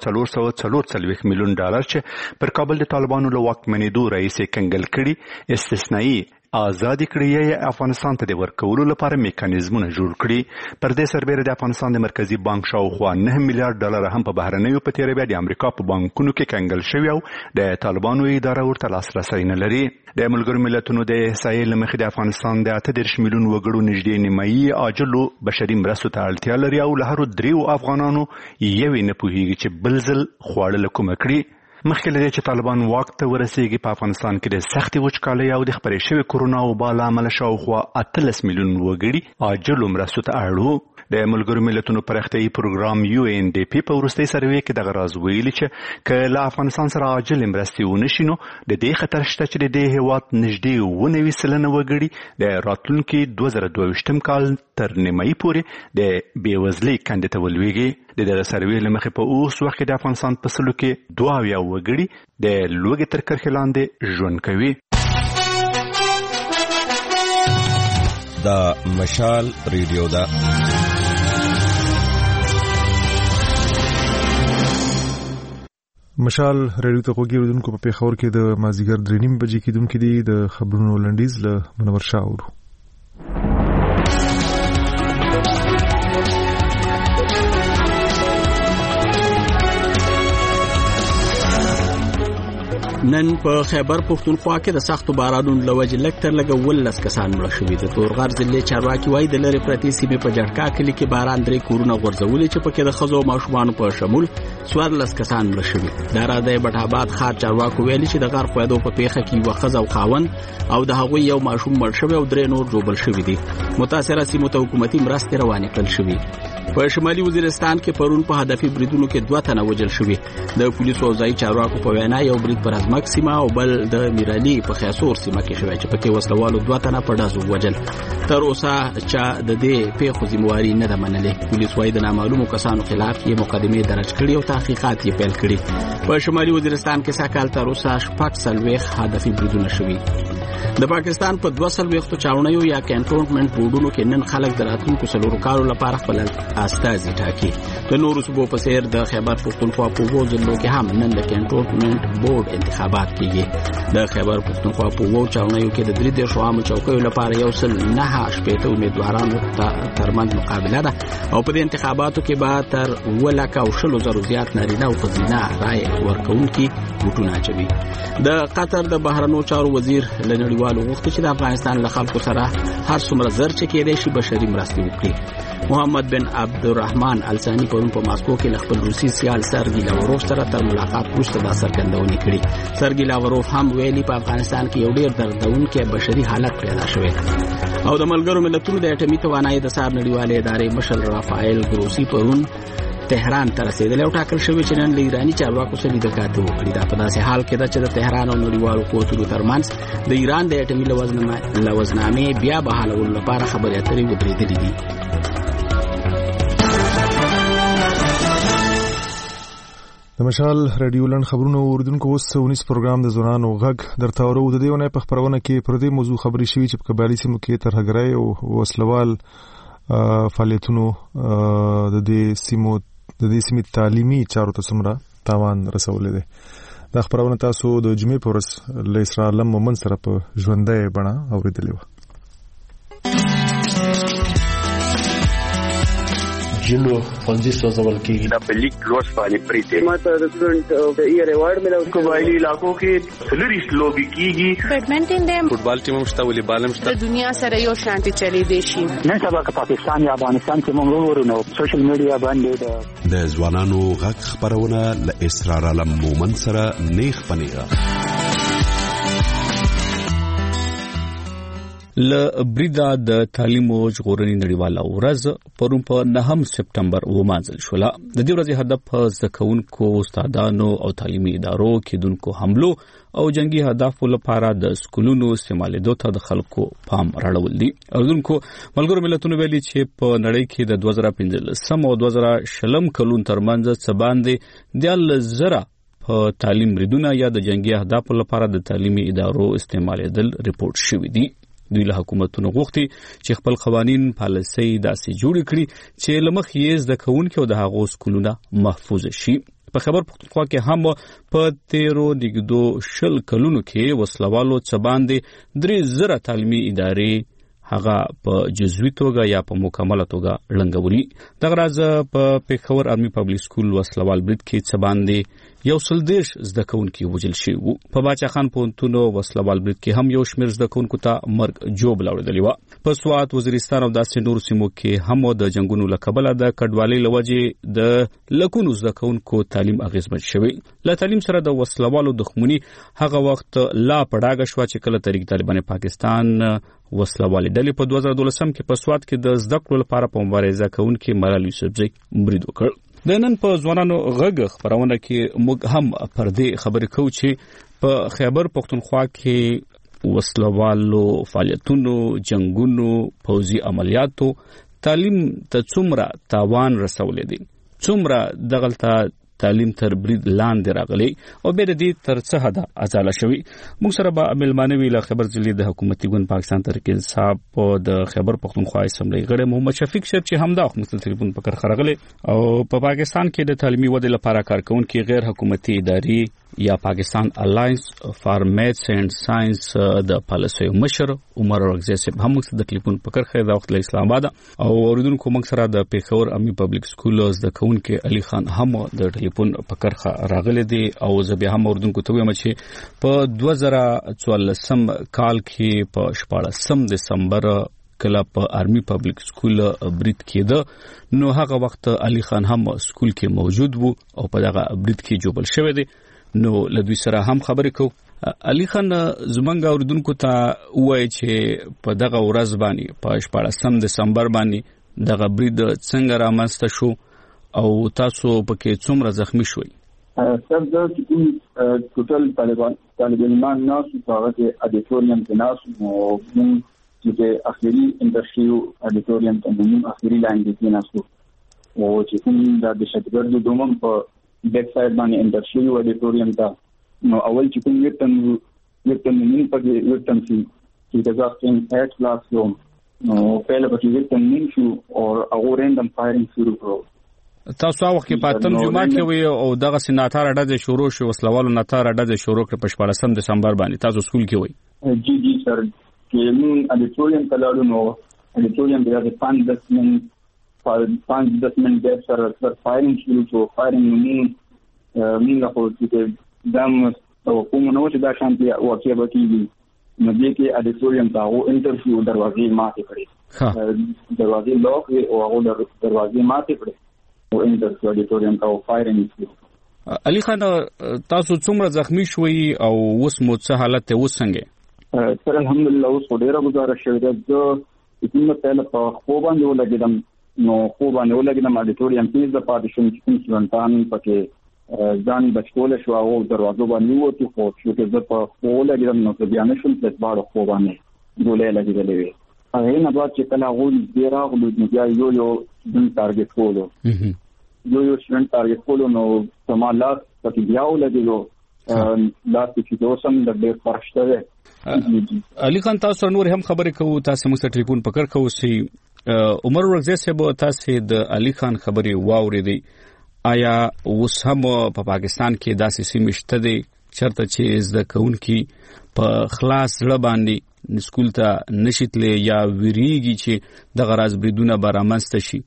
444 میلیون ډالر چې پر کابل د طالبانو له واکمنېدو راهیسې کنګل کړي استثنایي آزادي کړي یا افغانستان ته د ورکولو لپاره میکانیزمونه جوړ کړي. پر دې سربېره د افغانستان د مرکزی بانک شاوخوا 9 میلیارډ ډالر هم په بهرنیو په تیره بیا د امریکا په بانکونو کې کنګل شوي او د طالبانو اداره ورته لاسرسی نه لري. د ملګرو ملتونو د احصایې له مخې د افغانستان د 38 میلیون وګړو نږدې نیمایي عاجلو بشري مرستو ته اړتیا لري او له هرو 3 افغانانو یوې نه پوهیږي چې بل ځل خواړه له کومه کړي. مخکې له دې چې طالبان واک ته ورسیږي په افغانستان کې د سختې وچکالۍ او د خپرې شوې کرونا وبا له امله شاوخوا 18 میلیون وګړي عاجلو مرستو ته اړ وو. د ملګرو ملتونو پراختیایي پروګرام UNDP په وروستۍ سروې کې دغه راز ویلي چې که له افغانستان سره عاجل مرستې ونه شي نو د دې خطر شته چې د دې هیواد نږدې 90 سلنه وګړي د راتلونکي 2022 کال تر نیمایي پورې د بېوزلۍ کندې ته ولویږي. د دغه سروې له مخې په اوس وخت کې د افغانستان په سلو کې 22 وګړي د لوږې تر کرښې لاندې ژوند کوي. دا مشال ریډیو ده. مشال ریډیو ته غوږی اورونکو په پیښور کې د مازیګر 3:30 بجې کېدونکې دي د خبرونو لنډیز له منور شاه اورو. نن په خیبر پښتونخوا کې د سختو بارانونو لوجه لکتر لګ ولس کسان مړ شوي د تورغر ضلع چارواکي وایي د لری پرتی سیمې په جړکا کلی کې باران درې کورونه غورځولې چې پکې د خزو ماشومان په شمول 14 کسان مړ شوي د راځي بټاباد خار چارواکو ویلي چې د غر خویدو په پیخه کې وخزه او خاون او د هغوی یو ماشوم مړ شوی او درې نور جوړل شوي دي متاثره سیمو ته حکومتي مرستې روانې کړل شوي په شمالي وزیرستان کې پرون په هدفي بریدونو کې 2 تنه وژل شوي د پولیسو او ځای چارواکو په وینا یو برید پر ازمک سیمه او بل د میرالي په خیاسور سیمه کې شوی چې پکې وسلوالو 2 تنه په داسو وژل تر اوسه چې د دې پیښو ذمہواری نه ده منلې پولیس وايي د نامعلومو کسانو خلاف یې مقدمه درج کړي او تحقیقات یې پیل کړي په شمالي وزیرستان کې ساکال تر اوسه شپږ سلويخ هدفي بریدونه شوي د پاکستان په 200 چاونیو یا کانټونمنت بورډونو کې نن خلک د راتلونکو سلورو کارو لپاره خپل استازي ټاکي د نورو صوبو په څیر د خیبر پښتونخوا په وو ضلعو کې هم نن د کانټونمنت بورډ انتخابات کیږي د خیبر پښتونخوا په وو چاونیو کې د 3 شوامو چوکیو لپاره یو سل نه شپېته امیدوارانو ترمنځ مقابله ده او په دې انتخاباتو کې به تر ولکه او شلو زرو زیات نارینه او ښځینه رائے ورکوونکي ووټونه اچوي د قطر د بهرنیو چارو وزیر لنړیوالو غوښتي چې د افغانستان له خلکو سره هر څومره زر چې کېدای شي بشري مرستې وکړي محمد بن عبدالرحمن الثاني پرون په ماسکو کې خپل روسي سیال سرګي لاوروف سره تر ملاقات وروسته دا څرګندونه کړې سرګي لاوروف هم ویلي په افغانستان کې یو ډېر دردونکي بشري حالت پیدا شوی او د ملګرو ملتونو د اټومي توانایي د سار نړیوالې ادارې مشر رافائل ګروسی پرون تهران ته رسیدل او ټاکل شوی چې نن ایرانی چارواکو سره لیدل وکړي دا په داسې حال کې ده چې د تهران او نړیوالو قوتونو ترمنځ د ایران د اټومي لوزنامې بیا بحالولو لپاره خبرې اترې ودرېدلې دي د مشال رادیو لن خبرونو اوریدونکو اوس 19 پروګرام د زونانو غږ درته اورو د دیونه په خبرونه کې پر دې موضوع خبرې شوې چې په قبایلی سیمو کې ترهګرۍ او وسلوال فعالیتونو د دې سیمې تعلیمي چارو ته څومره تاوان رسولې ده دا خبرونه تاسو د جمعې په ورځ له اسرا علم مومن سره په ژوندۍ بڼه اوریدلې و جنو فنزي سوزول کېږي دا په لیک لوس باندې پریته ماته د سټوډنټ ایئر ایوارډ ملو قبایلی علاقو کې سلریس لوبي کېږي بیډمنټن دیم فوټبال ټیم مشته والیبال مشته د دنیا سره یو شانتي چلی دی شي نن سبا که پاکستان یا افغانستان کې موږ ورونو سوشل میډیا باندې د ځوانانو غږ خبرونه ل اسرار علم مومن سره نیخ پنیغه ل بریدا د تعلیم او ژغورنې نړیواله ورځ پرون په 9 سپتمبر ومانځل شو د دې ورځې هدف زکونکو استادانو او تعلیمي ادارو کې دونکو حملو او جنگي هدفو لپاره د سکولونو استعمالېدو ته د خلکو پام راړول دي اردوونکو ملګرو ملتونو ویلي چې په نړۍ کې د 2015 او 2020 کلون ترمنځ څه باندې 10,000 په تعلیم بریدونه یا د جنگي هدفو لپاره د تعلیمي ادارو استعمالېدل ریپورت شوی دي دوی له حکومتونو غوښتي چې خپل قوانين پالیسي داسې جوړ کړي چې لمخ یې د کونکو د هغو سکولونه محفوظ شي په خبر پښتونخوا کې هم په 13 کلونو کې وسلوالو څه باندې 3,000 تعلیمي ادارې هغه په جزوي توګه یا په مکمله توګه لنګولي دغه راز په پیښور ارمي پبلک سکول وسلوال برید کې څه باندې یو سلدیش زده کوونکي وژل شوي وو په باچا خان پوهنتون وسلوال برید کې هم یو شمېر زده کوونکو ته مرګ جوړ لاوړېدلی وه په سوات وزیرستان او داسې نورو سیمو کې هم د جنګونو له کبله د کډوالۍ له وجې د لکونو زده کوونکو تعلیم اغېزمن شوی له تعلیم سره د وسلوالو دښمني هغه وخت لا په ډاګه شوه چې کله تحریک طالبان پاکستان وسلوالې ډلې په 2012 کې په سوات کې د زده کړو لپاره په مبارزه کوونکي ملال یوسفزی برید وکړ د نن په ځوانانو غږ خبرونه کې موږ هم پر دې خبرې کوو چې په خیبر پښتونخوا کې وسلوالو فعالیتونو جنگونو پوځي عملیاتو تعلیم ته څومره تاوان رسولې دي څومره دغلطه تعلیم تر برید لاندې راغلی او بیا د دې تر څه حده ازاله شوی موږ سره به ملمانوي له خبر ضلع د حکومتي ګوند پاکستان تحریک انصاف په د خیبر پښتونخوا اسمبلی غړي محمد شفیق صاحب چې همدا خپل ټلیفون په کار خرغله او په پاکستان کې د تعلیمي ودې لپاره کارکونکو غیر حکومتي ادارې یا پاکستان الاینس فار میتھس اینڈ ساينس د پالیسي مشر عمر ورغزي صاحب هم د ټلیفون پکړ خیر د وخت له اسلام آباد او اوریدونکو موږ سره د پیښور امي پبلک سکولز د کونکو علي خان هم د ټلیفون پکړ راغلي دي او زه به هم اوریدونکو ته وایم چې په 2014 کال کې په 14 دسمبر کله په آرمي پبلک سکول برید کېده نو هغه وخت علي خان هم سکول کې موجود وو او په دغه برید کې جوړل شوی دی نو لدوی سره هم خبرې کو علي خان زمونږ اوریدونکو ته وایي چې په دغه ورځ باندې په 14 دسمبر باندې دغه برید څنګه رامنځته شو او تاسو پکې څومره زخمی شوي سر دا چې ټوټل طالب علمان ناسو په هغه کې اډیټوریم کې ناسو او چې اخیری انټرویو اډیټوریم ته موږ اخیری لاین کې ناسو او چې کوم د دهشتګردو دومم په بیک سایډ باندې انټرویو اډیټوریم ته نو اول چې کوم ویټن نن په ویټن چې د ځاستین هټ کلاس روم نو پهله به ویټن نن شو او هغه ریندم فایرینګ شروع کړو تاسو هغه کې پاتم جمعه کې وي او دغه سناتار اډه شروع شو وسلوالو ناتار اډه شروع کړ په 14 دسمبر باندې تاسو سکول کې وي جی سر کې موږ اډیټوریم ته لاړو نو اډیټوریم د 5-10 منټ د سر فایرینګ شروع شو فایرینګ موږ خو چې دم او کوم نو چې دا شانتي واقعي وکړي نو دې کې اډیټوریم ته او انټرویو دروازې ماتې کړې دروازې لوک او هغه دروازې ماتې کړې او انټرویو اډیټوریم ته فایرینګ علي خان تاسو څومره زخمی شوي او اوس مو څه حالت ته وسنګي سر الحمدلله اوس ډیره گزارش شوې ده چې کومه پهله په خو باندې ولګیدم نو خو باندې ولګیدم اډیټوریم کې د پاتشن چې سلطان پکې ځان بچول شو او دروازه باندې وته خو چې زه په خو ولګیدم نو بیا نشم په باندې خو باندې ګولې لګیدلې هغه نه بعد چې کله غول ډیره غول بیا یو د ټارګټ کولو یو شرن ټارګټ کولو نو سمالاس پکې بیا ولګیدو لاس کې دوسم د ډېر پرشته علي خان تاسو نور هم خبرې کوو تاسو موږ ټلیفون پکړ کوو سي عمر ورغزي صاحب تاسو د علي خان خبرې واورېدې آیا اوس هم په پاکستان کې داسې سیمې شته دي چرته چې زده کوونکي په خلاص ځړ باندې سکول ته نشیتلې یا ویریږي چې د غراز بریدونه برامنسته شي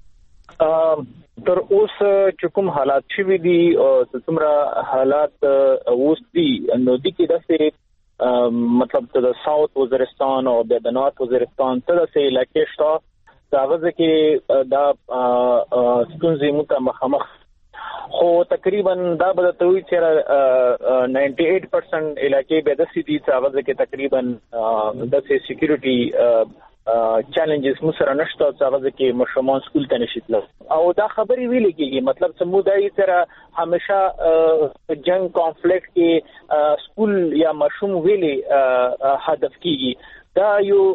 تر اوس چې کوم حالات شوي دي او څومره حالات اوس دي نو د کې داسې مطلب د ساوث وزیرستان او د نارث وزیرستان ته داسې علاقې شته هغه کې دا ستونزې مخامخ خو تقریبا دا به ته وي چې 98% علاقې به د سيدي هغه کې تقریبا د سکیورټي چیلنجز مسره نشته هغه کې مشمون سکول ته نشیتل او دا خبري ویل کېږي مطلب سمودای سره همیشه جنگ کانفلیکټ کې سکول یا مشوم ویلي هدف کېږي دا یو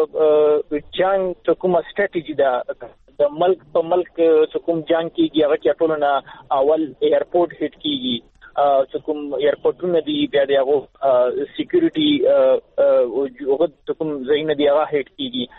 جنگ ته کومه سټریټیجی ده د ملک په ملک څه کوم جنگ کېږي هغه کې ټولنه اول ایرپورټ هټ کېږي څه کوم ایرپورټونه دی بیا دغه سکیورټي هغه کوم ځایونه دی هغه هټ کېږي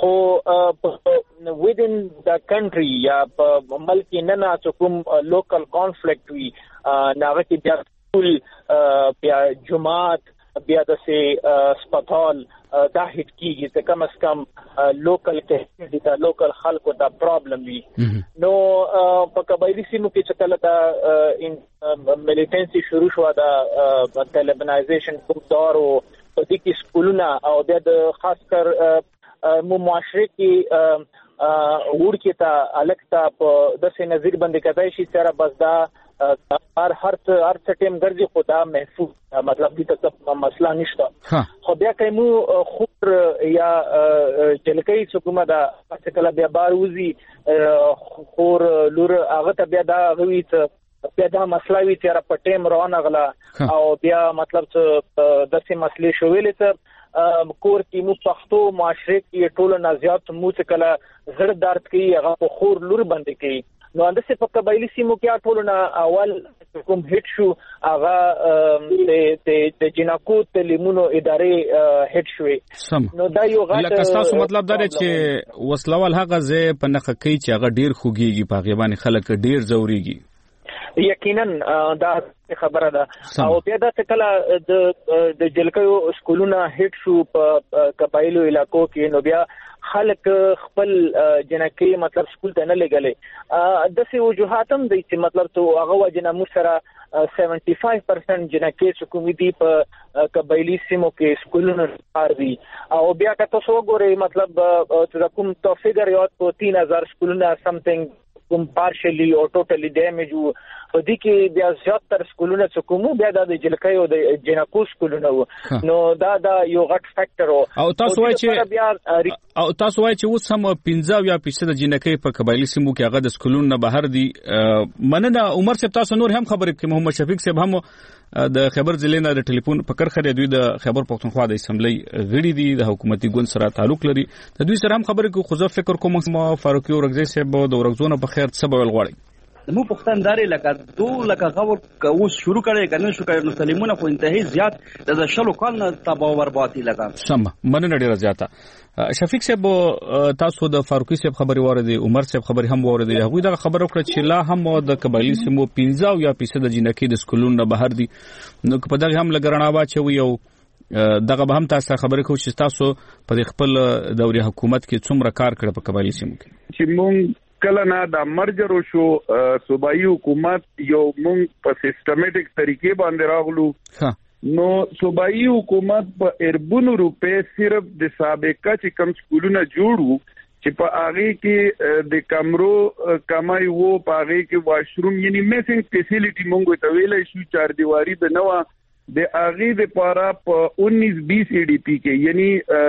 خو within the country یا په ملک نه څه کوم لوکل کانفلیکټ وي هغه کې بیا سکول بیا جماعت بیا د سپټال دا هټ کیږي چې کم از کم لوکل کې د لوکل خلکو دا پرابلم وي نو په قبایلی سیمو کې چې کله دا ملیټنسي شروع شو دا طالبانایزیشن کوم دور او په دې کې سکولونه او د خاص کر مو معاشره کې ورکه تا الکتا په د سې نظر باندې کدای شي چې بس دا هر ټیم ګرځي خدا محفوظ مطلب دې ته مسله نشته خو بیا کومو خور یا جلکې څومره دا چې کله بیا بار وزي خور لور هغه ته بیا دا غوي ته بیا دا مسله وی چې را پټیم روانه غلا او بیا مطلب چې د سې مسلې شوولې ته کور کې مو پښتو معاشره کې ټولو نازیات مو چې کله زړه درد کوي هغه په خور لور باندې کوي نو اندسه په قبایلی سیمو کې ټولونه اول کوم هټ شو هغه د جناکو تعلیمونو ادارې هټ شوې نو دا یو غاټ لکه تاسو مطلب دا چې وسلوال هغه زه په نخ کوي چې هغه ډیر خوږيږي په غیبان خلک ډیر زوريږي یقینا دا خبره ده او بیا دا کله د جلکیو سکولونه هټ شو په قبایلو علاقو کې نو بیا خلک خپل جنکی مطلب سکول ته نه لګلې د څه وجوهات هم دي چې مطلب ته هغه وجنه مو سره 75% جنکی سکول دي په قبایلی سیمو کې سکولونه کار دي او بیا که تاسو وګورئ مطلب ته کوم توفیګر یو په 3000 سکولونه سمثینګ کوم پارشلی او ټوټلی ډیمیج و په دې کې بیا زیاتره سکولونه چې کومو بیا د جلکیو د جنکو سکولونه نو دا یو غټ فیکټر او تاسو وایي چې اوس هم 15% جنکی په قبایلی سیمو کې هغه د سکولونو بهر دي مننه عمر صاحب تاسو نور هم خبرې کوي محمد شفیق صاحب هم د خبر ضلع نه د ټلیفون په کرخه دوی د خبر پښتونخوا د اسمبلی غړي دي د حکومتي ګوند سره تعلق لري د دوی سره هم خبرې کوي خو زه فکر کوم فاروقي اورګزی صاحب د ورغزونه په خیر څه بول غواړي مو پښتون داري لکه غور کوس شروع کړي کنه شو کړي نو سلیمونه خو انتهایی زیات د شلو کال نه تباہ بربادي لگا سم مننه ډیره زیاته شفیق صاحب تاسو د فاروقي صاحب خبري وره عمر صاحب خبري هم وره دي هغه دا خبر وکړه چې لا هم د قبایلی سیمو 15% جنکی د سکولونو بهر دي نو په دغه هم لګرناوا چې یو دغه به هم تاسو خبرې کوو چې تاسو په خپل دوري حکومت کې څومره کار کړ په قبایلی سیمو کې چې مونږ کله نه دا مرجر شو صوبایي حکومت یو مونږ په سیستماتیک طریقې باندې راغلو نو صوبایي حکومت په اربونو روپے صرف د سابقه چې کم سکولونه جوړو چې په هغه کې د کمرو کمای وو په هغه کې واشروم یعنی میسنګ فیسیلیټي مونږ ته ویلای شو چار دیواری د نوو د هغه د پارا په 19-20 ADP کې یعنی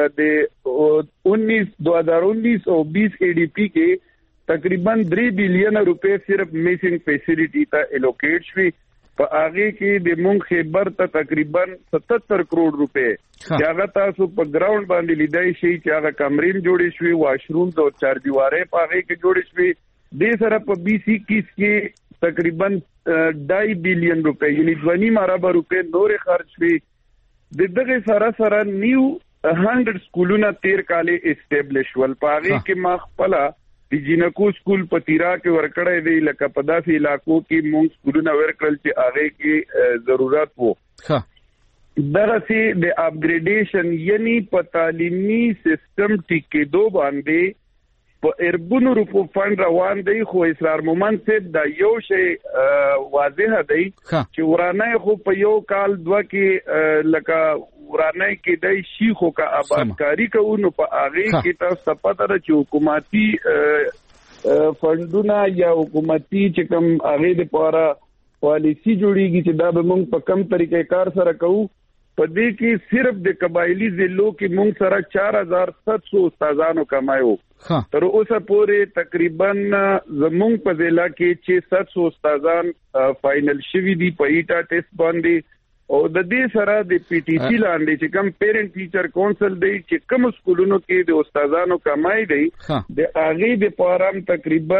د 2019 او 20 ADP کې تقریباً 3 بلین روپے صرف میسنگ فیسیلیٹی تا الوکیٹ شوی په هغه کې د مونږ خبر ته تقریباً 77 کروڑ روپے چې هغه تاسو په گراوند باندې لیدای شي چې هغه کمرین جوړې شوی واشروم او چار دیواره په هغه کې جوړې شوی د سره په 2021 کې تقریباً 2 بلین روپے یعنی 2.5 ارب روپے نور خرچ شوی دغه سره نیو 100 سکولونه 13 کاله اسټابلیش ول په هغه کې ما خپل د جنکو سکول په تیرا کې ورکړې دی لکه په داسې علاقو کې مونږ سکولونه ورکړل چې هغه کې ضرورت وو درسي د اپګریډیشن یعنی په تعلیمي سیستم ټیکېدو باندې په اربونو روپو فند روان دی خو اسرار مومند صاحب دا یو شی واضح دی چې ورانه خو په یو کال دوه کې لکه ورانه کې دای شي خو کا آبادکاری کوو نو په هغه کې تاسو پته را چې حکومتي فندونه یا حکومتي چې کوم هغه د پاره پالیسی جوړیږي چې دا به موږ په کم طریقې کار سره کوو په دې کې صرف د قبایلی ضلعو کې موږ سره 4700 استادانو کمایو تر اوسه پورې تقریبا زموږ په ضلع کې 600 استادان فائنل شوي دي په ایټا ټیسټ باندې او د دې سره د پی ټی سی لاندې چې کوم پیرنټ ټیچر کونسل دی چې کوم سکولونو کې د استادانو کمای دی د هغه د پارام تقریبا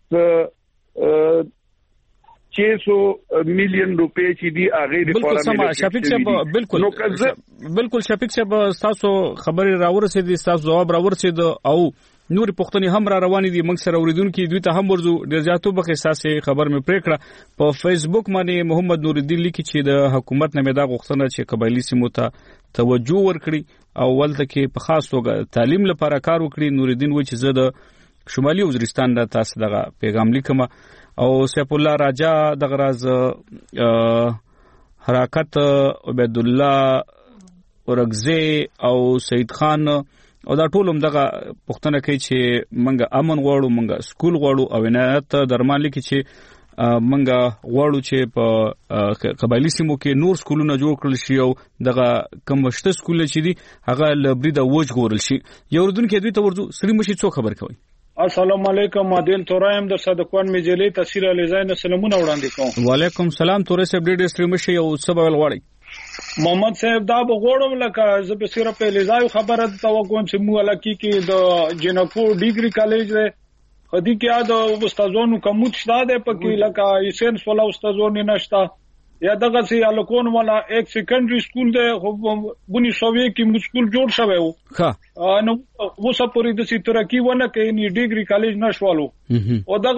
600 میلیون روپے چې دی هغه د پارام شفیق صاحب بالکل شفیق صاحب تاسو خبري راورسې دي تاسو جواب راورسې او نور پښتني هم را روان دي موږ سره اوریدونکو دوی ته هم ورزو ډیر زیاتو به احساسې خبر مې پریکړه په فیسبوک باندې محمد نور الدین لیکي چې د حکومت نه مې دا غوښتنه چې قبایلی سیمو ته توجه ورکړي او ولته کې په خاص توګه تعلیم لپاره کار وکړي نور الدین وایي چې زه د شمالي وزیرستان د تاسو دغه پیغام لیکم او سیف الله راجا دغه راز حرکت عبد الله اورګزی او سید خان او دا ټول هم دغه پښتنه کوي چې منګه امن غواړو منګه سکول غواړو او عنایت درمان لیکي چې منګه غواړو چې په قبایلی سیمو کې نور سکولونه جوړ کړل شي او دغه کمشته سکول چې دي هغه لبري د وج غورل شي یو ردون کې دوی ته ورځو سړي مشي څو خبر کوي السلام علیکم عادل تورایم د صدقوان مجلې تفسیر علی زین سلامونه وړاندې کوم وعلیکم سلام تورې صاحب ډېر سړي مشي او سبا ولغړی محمد صاحب دا بغوړم لکه زه به صرف په لیزای خبره توقعم چې مو لکه کې د جنکو ډیګري کالج ده خدي کې د استادانو کومت شته ده پکې لکه ایسنس ولا استادونه نشته یا دغه سي الکون ولا ایک سیکنډري سکول ده خو بني سوي کې مسکول جوړ شوی وو ها نو وسه پوری د سي ترقی ونه کې ني ډیګري کالج نشوالو او دغه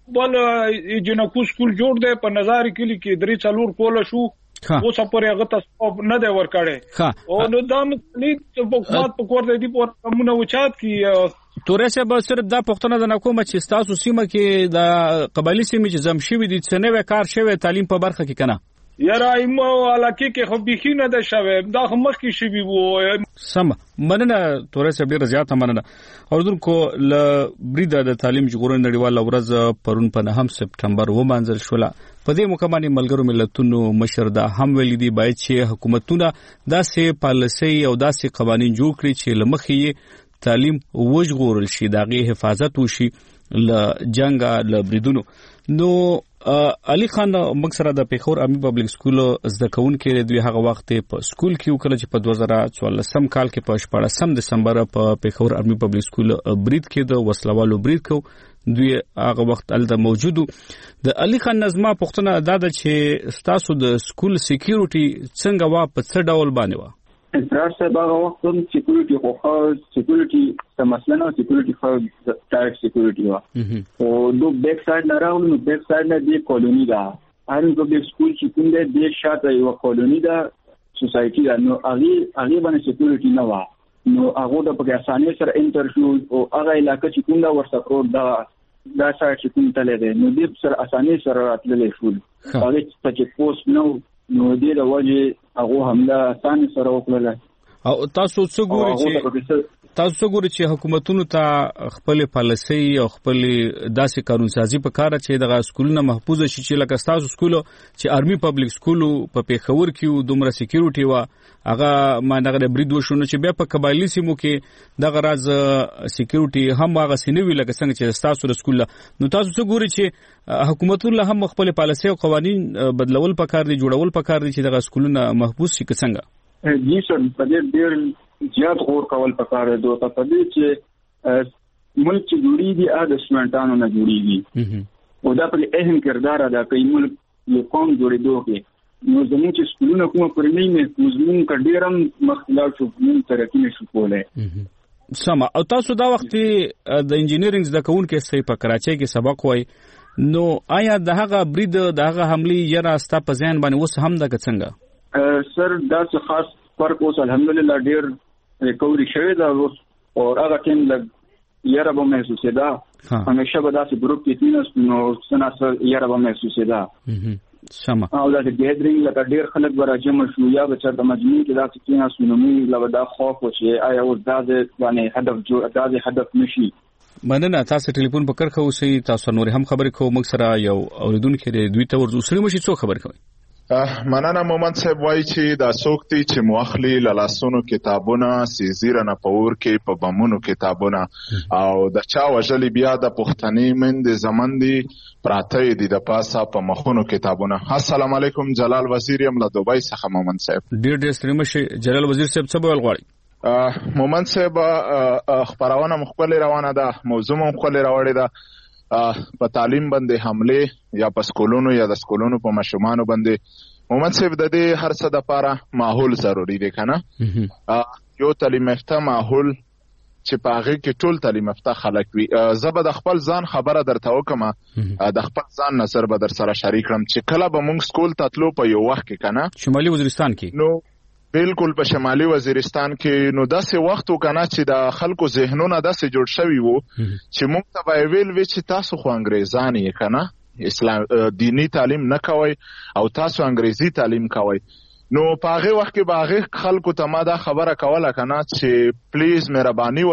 بل جنکو سکول جوړ دی په نظر کلی کې 3-4 کول شو اوس پورې هغه تاسو نه دی ورکړی او نو دا نه په خاط په کور دی په کومه وچات کې تورسه به صرف دا پښتنه د نکوم چې تاسو سیمه کې د قبایلی سیمه چې زم شوی دي څنګه وکړ شوی تعلیم په برخه کې کنه یاره ایمو علاقه کې خو بيخي نه ده شوی دا مخ کې شوی وو سم مننه تورسه ډیر زیاته مننه اوردونکو ل بریده د تعلیم جوړون نړیواله ورځ پرون په 9 سپټمبر ومانځل شوله په دې مکمنې ملګرو ملتونو مشر دا هم ویلي دی باید چې حکومتونه داسې پالیسي او داسې قوانين جوړ کړي چې لمخې تعلیم وژغورل شي دغه حفاظت وشي ل جنگ ل بریدونو نو علي خان مکسره د پیښور امي پبلک سکول زده کوونکې دوی هغه وخت په سکول کې وکړه چې په 2014 کال کې په 14 دسمبر په پیښور امي پبلک سکول برید کې د وسلوالو برید کو دوی هغه وخت الته موجودو د علي خان نظمه پښتنه دا چې تاسو د سکول سکیورټي څنګه وا په څه ډول باندې وا انترار صاحب هغه وخت هم سکیورټي خو سکیورټي د مثلا سکیورټي خو ډایرکټ سکیورټي وا او دو بیک سایډ نه راوړو نو بیک سایډ نه دی کالونی دا هر یو سکول چې کوم دی د شاته یو کالونی دا سوسایټي دا نو هغه باندې سکیورټي نه وا نو هغه د په اسانه سره انټرفیو او هغه علاقې چې کوم دا ورسره دا سایډ چې کوم تللی دی نو دې سره اسانه سره راتللی شول هغه چې پوسټ نو دې د وجه هغه حمله اسانه سره وکړه او تاسو څه ګوري چې حکومتونو ته خپل پالیسي او خپل داسې قانون سازي په کار چې دغه سکولونه محفوظ شي چې لکه تاسو سکول چې آرمي پبلک سکول په پیښور کې دومره سکیورټي وا هغه مانغه برید وشونه چې بیا په قبایلی سیمو کې دغه راز سکیورټي هم هغه سینوي لکه څنګه چې تاسو سکول نو تاسو څه ګوري چې حکومتونه هم خپل پالیسي او قوانين بدلول پکار دي جوړول پکار دي چې دغه سکولونه محفوظ شي څنګه جی سر په دې ډیر زیات غور کول پکار دی دوه په دې چې ملک چې جوړیږي د سټوډنټانو نه جوړیږي او دا په اهم کردار ادا کوي ملک یو قوم جوړېدو کې نو زموږ چې سکولونه کومه پرنۍ نه زموږ کډیرم مخکلار شو موږ ترقی نشو کولای سم او تاسو دا وخت د انجینرینګ زده کوونکو سې په کراچۍ کې سبق وای نو آیا دغه برید دغه حمله یره ستا په ځان باندې اوس هم د څنګه سر دا څه خاص فرق اوس الحمدلله ډیر ریکوري شوی دا او هغه ټیم د یاره به محسوسه ده همیشه به داسې ګروپ کې تینس نو سناسه یاره به محسوسه ده سم او دا د ګیدرینګ لکه ډیر خلک به راجمع شو یا به چرته مجموعي کې داسې تینس نو موږ لا دا خوف چې آیا اوس دا د باندې هدف جوړ دا هدف نشي مننه تاسو ټلیفون په کرخه اوسئ تاسو نور هم خبرې کوو موږ سره یو اوریدونکو دی دوی ته ورسره مشي څو خبر کوي مننه مومند صاحب وایي چې دا څوک دي چې مؤخلي لاسونو کتابونه سیزیره نه پور کې په بمونو کتابونه او د چا وجلی بیا د پښتني مند زمن دي پراته دي د پاسه په مخونو کتابونه السلام علیکم جلال وزیر یم له دوبۍ څخه مومند صاحب ډېر ستړي مشي جلال وزیر صاحب څه بول غواړي مومند صاحب خبرونه مخکله روانه ده موضوع مخکله راوړې ده په تعلیم باندې حمله یا په سکولونو یا د سکولونو په ماشومانو باندې مومند صاحب د دې هر څه د لپاره ماحول ضروری دی کنه یو تعلیم یافته ماحول چې په هغه کې ټول تعلیم یافته خلک وي زه د خپل ځان خبره درته وکم د خپل ځان نظر به در سره شریک کړم چې کله به موږ سکول تلو په یو وخت کې کنه شمالي وزیرستان کې نو بالکل په شمالي وزیرستان کې نو داسې وخت وکنه چې د خلکو ذهنونه داسې جوړ شوي وو چې موږ ته به ویل وی چې تاسو خو انګریزان یې کنه اسلام دینی تعلیم نه کوي او تاسو انګریزي تعلیم کوي نو په هغه وخت کې به هغه خلکو ته ما دا خبره کوله کنه چې پلیز مهرباني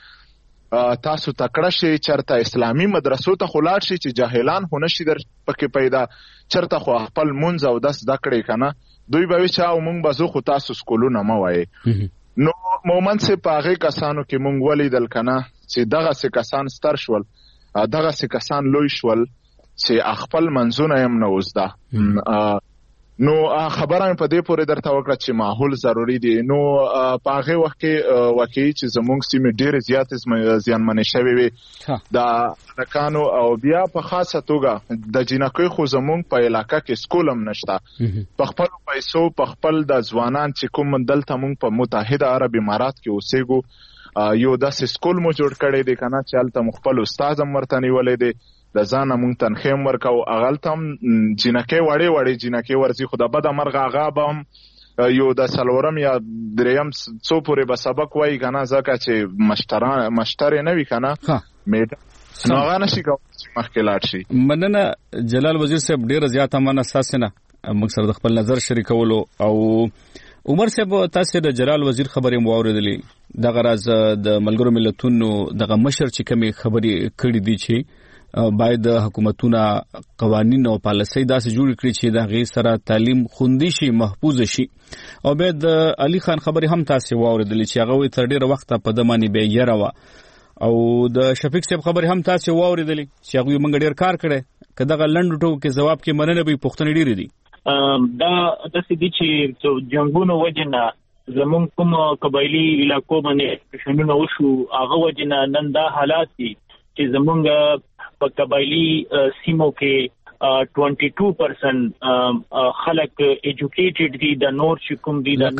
وکړئ تاسو تکړه شئ چرته اسلامي مدرسو ته خلاړ شئ چې جاهلان خو نشي در پکې پیدا چرته خو خپل منځ او داس دکړې کنه دوی به چې او مونږ بزو خو تاسو سکولونه ما وای نو مومند سه پاغه کسانو کې مونږ ولیدل کنه چې دغه سه کسان ستر شول دغه سه کسان لوی شول چې خپل منځونه هم نه وزده نو خبره په دې پورې درته وکړه چې ماحول ضروری دی نو پاغه وخت کې واقعي چې زموږ سیمه ډېر زیات زیانمنې شوې وي د لکانو او بیا په خاصه توګه د جنکوي خو زموږ په علاقې کې سکول هم نشته په خپل پیسو په خپل د ځوانان چې کوم دلته موږ په متحده عرب امارات کې اوسېګو یو داسې سکول مو جوړ کړی دی کنه چې الته مخبل استاد هم ورته نیولې دی د ځان مونږ تنخیم ورکو اغلتم جنکه وړي جنکه ورزي خو د بد مرغه هغه به یو د سلورم یا دریم څو پورې به سبق وای کنه ځکه چې مشتر نه وی کنه میډ نو هغه نشي کوي مخکې لاړ شي. مننه جلال وزیر صاحب ډیر زیات امانه اساسنه موږ سره د خپل نظر شریکولو او عمر صاحب تاسو د جلال وزیر خبرې مو اوریدلې د غراز د ملګرو ملتونو دغه مشر چې کومه خبرې کړې دي چې باید حکومتونه قوانين او پالیسۍ داسې جوړ کړي چې د غي سره تعلیم خوندي شي محفوظ شي. او به د علي خان خبرې هم تاسو اوریدلې چې هغه تر ډیره وخت په دمانې به یره و او د شفیق صاحب خبرې هم تاسو اوریدلې چې هغه موږ ډیر کار کړي کداغه لنډ ټو کې جواب کې مننه به پښتنې ډیره دي. دا د سدي چې جنگونو وجنه زمون کوم قبایلی علاقو باندې شنونه وشو هغه وجنه نن دا حالات دي چې زمونږ په قبایلی سیمو کې 22% خلک ایجوکیټډ دي د نور چې کوم دي د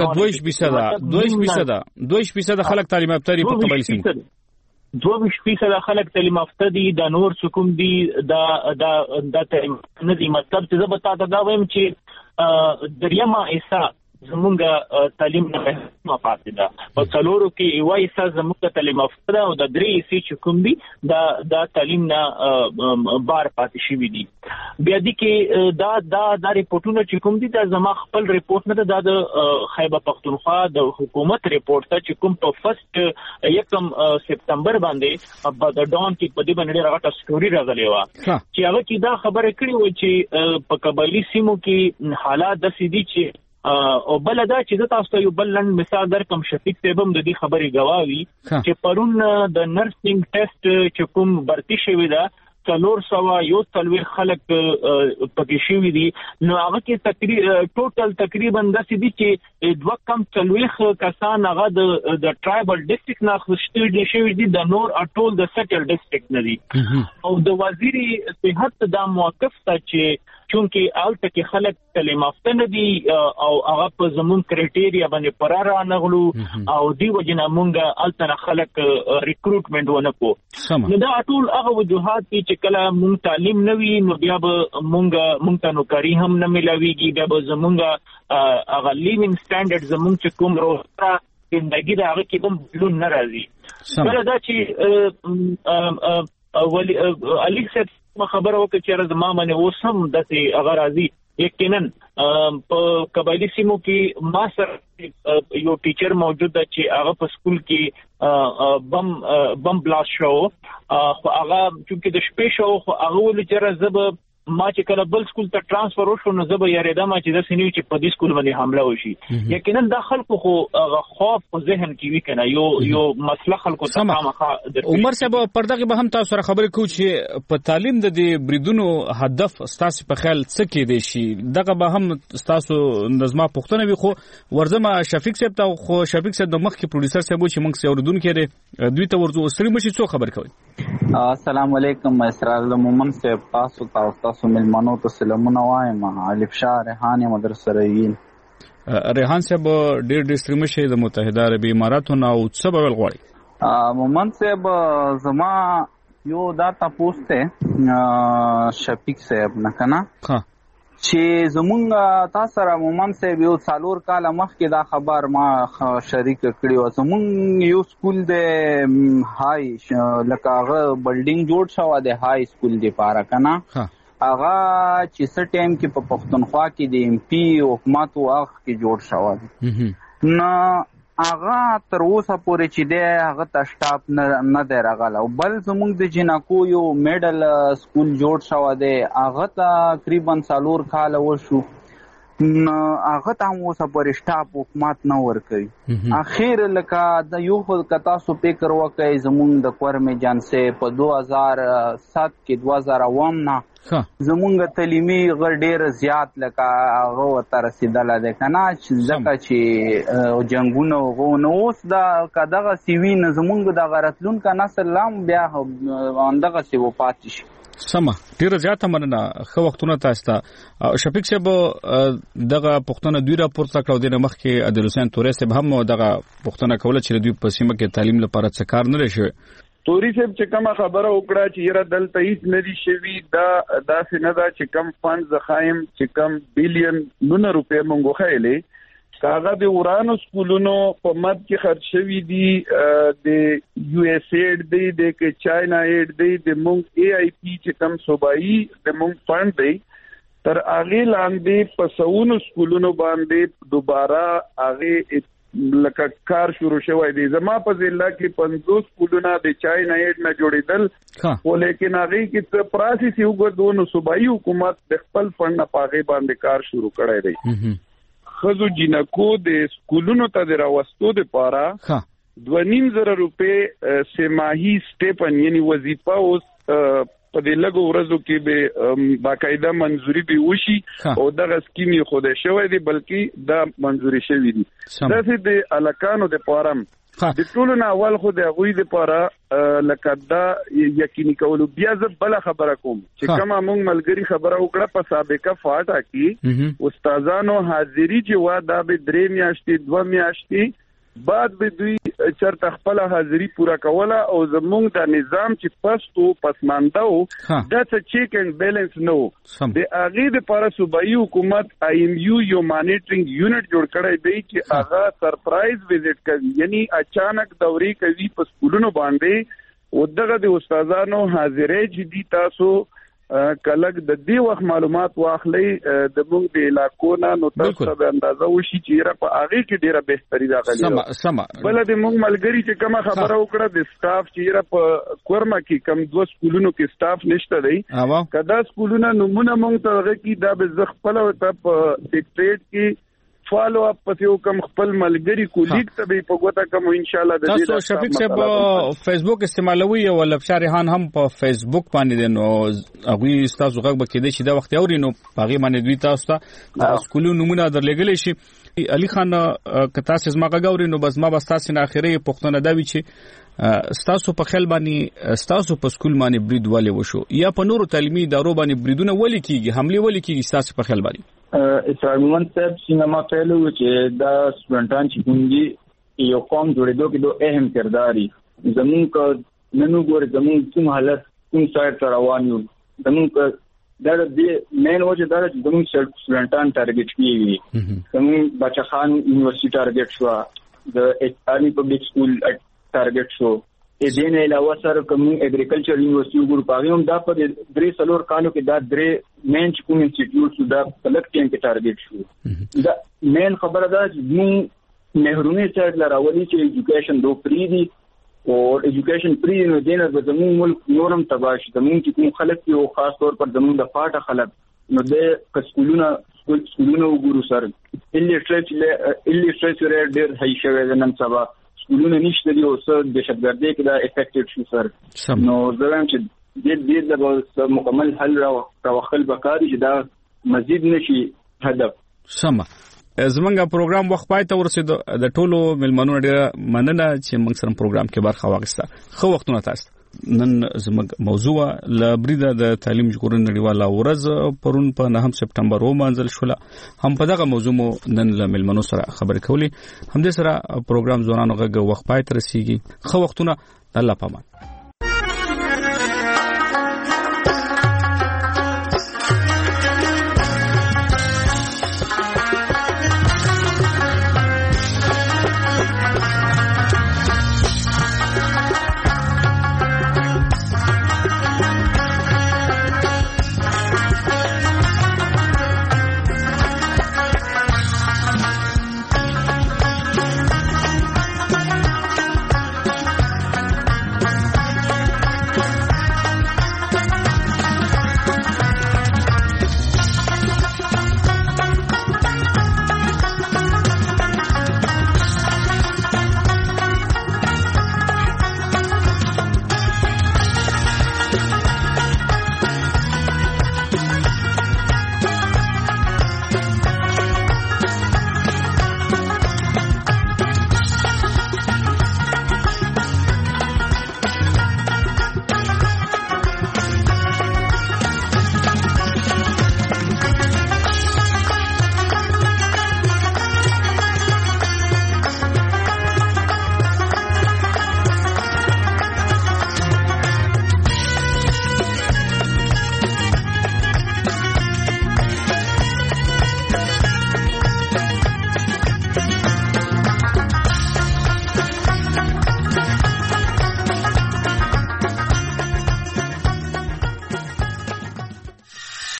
2% خلک تعلیم یافته دي په قبایلی سیمو 22% خلک تعلیم یافته دي د نور چې کوم دي د تعلیم نه دي. مطلب چې زه به تاسو دا وایم چې دریمه حصہ زمونږ تعلیم نه مهمه پاتې ده په څلورو کې یو حصہ زمونږ تعلیم یافته او د درې حصے چې کوم دي د تعلیم نه بار پاتې شي دي. بیا دي کې دا ریپورتونه چې کوم دي دا زما خپل ریپورت نه ده د خیبر پختونخوا د حکومت ریپورت ته چې کوم په فرست 1 سپتمبر باندې په د ډان کې په دې باندې راغټه سټوري راغلی و چې هغه کې دا خبره کړې و چې په قبایلی سیمو کې حالات د سيدي چې او بل دا چې تاسو ته یو بل لند مثال درکم شفیق صاحب هم د دې خبرې گواوی چې پرون د نرسینګ ټیسټ چې کوم برتی شوی دا 400 خلک پکې شوی دي نو هغه کې ټوټل تقریبا د سدي چې دوه کم 40 کسان هغه د ټرایبل ډیسټریکټ نه خښتل شوی دي د نور اټول د سټل ډیسټریکټ نه دي او د وزیر صحت دا موقف ته چې چونکی آلته کې خلک تعلیم یافته نه دي او هغه په زمون کرایټیریا باندې پراره نغلو او دی وجنه مونږه آلته خلک ریکروټمنټ ونه کو نو دا ټول هغه وجوهات چې کله مونږ تعلیم نه وي نو بیا به مونږ ته نوکری هم نه ملاويږي بیا به زمونږه هغه لیوینګ سټانډرډ زمونږ چې کوم روزه زندګي دا هغه کې هم بدلون نه راځي بل دا چې ولی علي صاحب خبره وکړه چې زما باندې وسم دته هغه راځي یقینا په قبایلی سیمو کې ما سره یو ټیچر موجود دی چې هغه په سکول کې بم بلاست شو خو هغه چې د شپې شو خو هغه ول چې زب ما چې کله بل سکول ته ترانسفر وشو نو زب یریدا ما چې د سنیو چې په دې سکول باندې حمله وشي یقینا د خلکو خو خوف په ذهن کې وی کنه یو مسله خلکو ته مخه عمر صاحب پردغه به هم تاسو سره خبرې کوو چې په تعلیم د دې بریدونو هدف ستاسو په خیال څه کې دی شي دغه به هم ستاسو نظم پښتنه وي خو ورزمه شفیق صاحب ته خو شفیق صاحب د مخ کې پروډوسر صاحب چې موږ سره اوردون کړي دوی ته ورځو سری مشي څو خبر کوي. السلام علیکم اسرار مومن صاحب تاسو ملمنو ته سلامونه وایم الف شاه ریحان مدرسه رئیل ریحان صاحب ډېر ستریم شه د متحده عربی اماراتو نو څه بل غواړي مومن صاحب زما یو دا تاسو ته شفیق صاحب نه کنه چې زمونږ تاسو سره مومن صاحب یو څالور کال مخکې دا خبر ما شریک کړی و زمونږ یو سکول د های لکه هغه بلډینګ جوړ شو د های سکول دی پاره کنه هغه چې څه ټایم کې په پښتونخوا کې د ایم پی حکومت واغ کې جوړ شو نو هغه تر اوسه پورې چې دی هغه ته سټاپ نه دی راغلی او بل زموږ د جنکو یو میډل سکول جوړ شوی دی هغه تقریبا 4 کاله وشو نو هغه ته هم اوسه پورې سټاپ حکومت نه ورکوي اخر لکه د یو خو تاسو فکر وکړئ زموږ د کورمې جانسې په 2007 کې 2008 نه زمونږ تعلیمي غړ ډیر زیات لکه هغه تر رسیدله ده کنه چې ځکه چې جنگونه غو نو اوس دا کداغه سیوی نه زمونږ د غرتلون کا نسل لام بیا اندغه سی و پاتې شي سم ډیر زیات مننه خو وختونه تاسو ته شفیق صاحب دغه پښتون دوی راپورته کړو د مخ کې عادل حسین تورې صاحب هم دغه پښتون کوله چې دوی په سیمه کې تعلیم لپاره څه کار نه لري توري صاحب چې کومه خبره وکړه چې یره دلته هیڅ ندي شوي دا سيندا چې کم فند زخایم چې کم بلین نونه روپے مونږ خېلې کاغه د ورانو سکولونو په مد کې خرج شوي دي د یو اس ایډ دی د کې چاینا ایډ دی د مونږ اي اي پی چې کم صوبایي د مونږ فند دی تر اغه لاندې په سونو سکولونو باندې دوباره اغه لکه کار شروع شوی دی. زما په ضلع کې 50 سکولونه د چاینا ایډ نه جوړیدل خو لیکن هغه کې څه پروسس یو غوډونو صوبایي حکومت د خپل فند نه پاغه باندې کار شروع کړی دی. خزو جنکو د سکولونو ته د راوستو د پاره 2.5 روپے سماهي سټیپن یعنی وظیفه اوس په دې لګو ورځو کې به باقاعده منځوري به وشي او دغه سکیم یې خوده شوی دی بلکې دا منځوري شوی دی. دا چې د الکانو د پارم د ټولو نه اول خو د غوی د پاره لکه دا یقیني کولو بیا زه بل خبره کوم چې کومه مونږ ملګری خبره وکړه په سابقه فاټا کې استادانو حاضری چې وا دا به 3 میاشتې 2 میاشتې بعد به دوی چرته خپل حاضری پورا کوله او زمونږ د نظام چې پستو پسماندو دا څه چیک اینڈ بیلنس نو د اغه د پر صوبایي حکومت آی ایم یو یو مانیټرینګ یونټ جوړ کړی دی چې هغه سرپرایز وزټ کوي یعنی اچانک دوري کوي په سکولونو باندې او دغه د استادانو حاضری چې دي تاسو کلک د دې وخت معلومات واخلې د موږ د علاقو نه نو تاسو به اندازه وشي چې را په هغه کې ډیره بهتري راغلي سم بل د موږ ملګری چې کومه خبره وکړه د سټاف چې را په کورما کې کم 2 سکولونو کې سټاف نشته دی کدا سکولونه نمونه موږ ته هغه کې دا به زغ خپل ته په سیکریټ کې فالو اپ پته کوم خپل ملګری کولیګ ته به په ګوته کوم ان شاء الله د دې تاسو شفیق صاحب فیسبوک استعمالوي او لبشار ریحان هم په فیسبوک باندې نو هغه تاسو غږ بکې دي چې دا وخت اوري نو هغه باندې دوی تاسو ته سکولو نمونه درلګلې شي علي خان کتا سیس ما غاوري نو بس ما بس تاسو نه اخیری پښتنه دا وی چې تاسو په خل باندې تاسو په سکول باندې برید والے وشو یا په نورو تعلیمي ادارو باندې بریدونه ولې کیږي حمله ولې کیږي تاسو په خل باندې اسرائیل صاحب سینما پهلو چې دا سټوډنټان چې کومږي یو قوم جوړېدو کې دوه اهم کرداري زمون کا ننو ګور زمون کوم حالت کوم سایت روان یو زمون کا دا د مین وجه دا چې زمون سټوډنټان ټارګټ کیږي زمون بچخان یونیورسيټي ټارګټ شو د آرمي پبلک سکول ټارګټ شو دې نه علاوه سره کوم اګریکلچر یونیورسيټي ګور پاغیم دا په 3 کالو کې دا 3 مین کوم انسټیټیوټ دا کلک ټیم کې ټارګټ شو دا مین خبره ده چې موږ مهرونی سره لراولي چې ایجوکیشن دو فری دي او ایجوکیشن فری نو دینه د زموږ ملک نورم تباش زموږ چې کوم خلک یو خاص طور پر زموږ د فاټه خلک نو د سکولونو وګورو سره الیټریچر ډېر هاي شوی نن سبا سکولونه نشته دي او څه د شپږ کې دا افیکټډ شو سر نو زموږ چې دې د مکمل حل راوخل بکاري چې دا مزید نشي هدف سم زمونږ پروګرام وخت پای ته ورسېد د ټولو ملمنو ډیره مننه چې موږ سره پروګرام کې برخه واخیسته خو وختونه تاسو نن زموږ موضوع لبریده د تعلیم ژغورنې نړیواله ورځ پرون په 9 سپټمبر ومنځل شوله هم په دغه موضوع نن له ملمنو سره خبرې کولې هم د سره پروګرام ځوانانو غږ وخت پای ته رسیږي خو وختونه الله پامان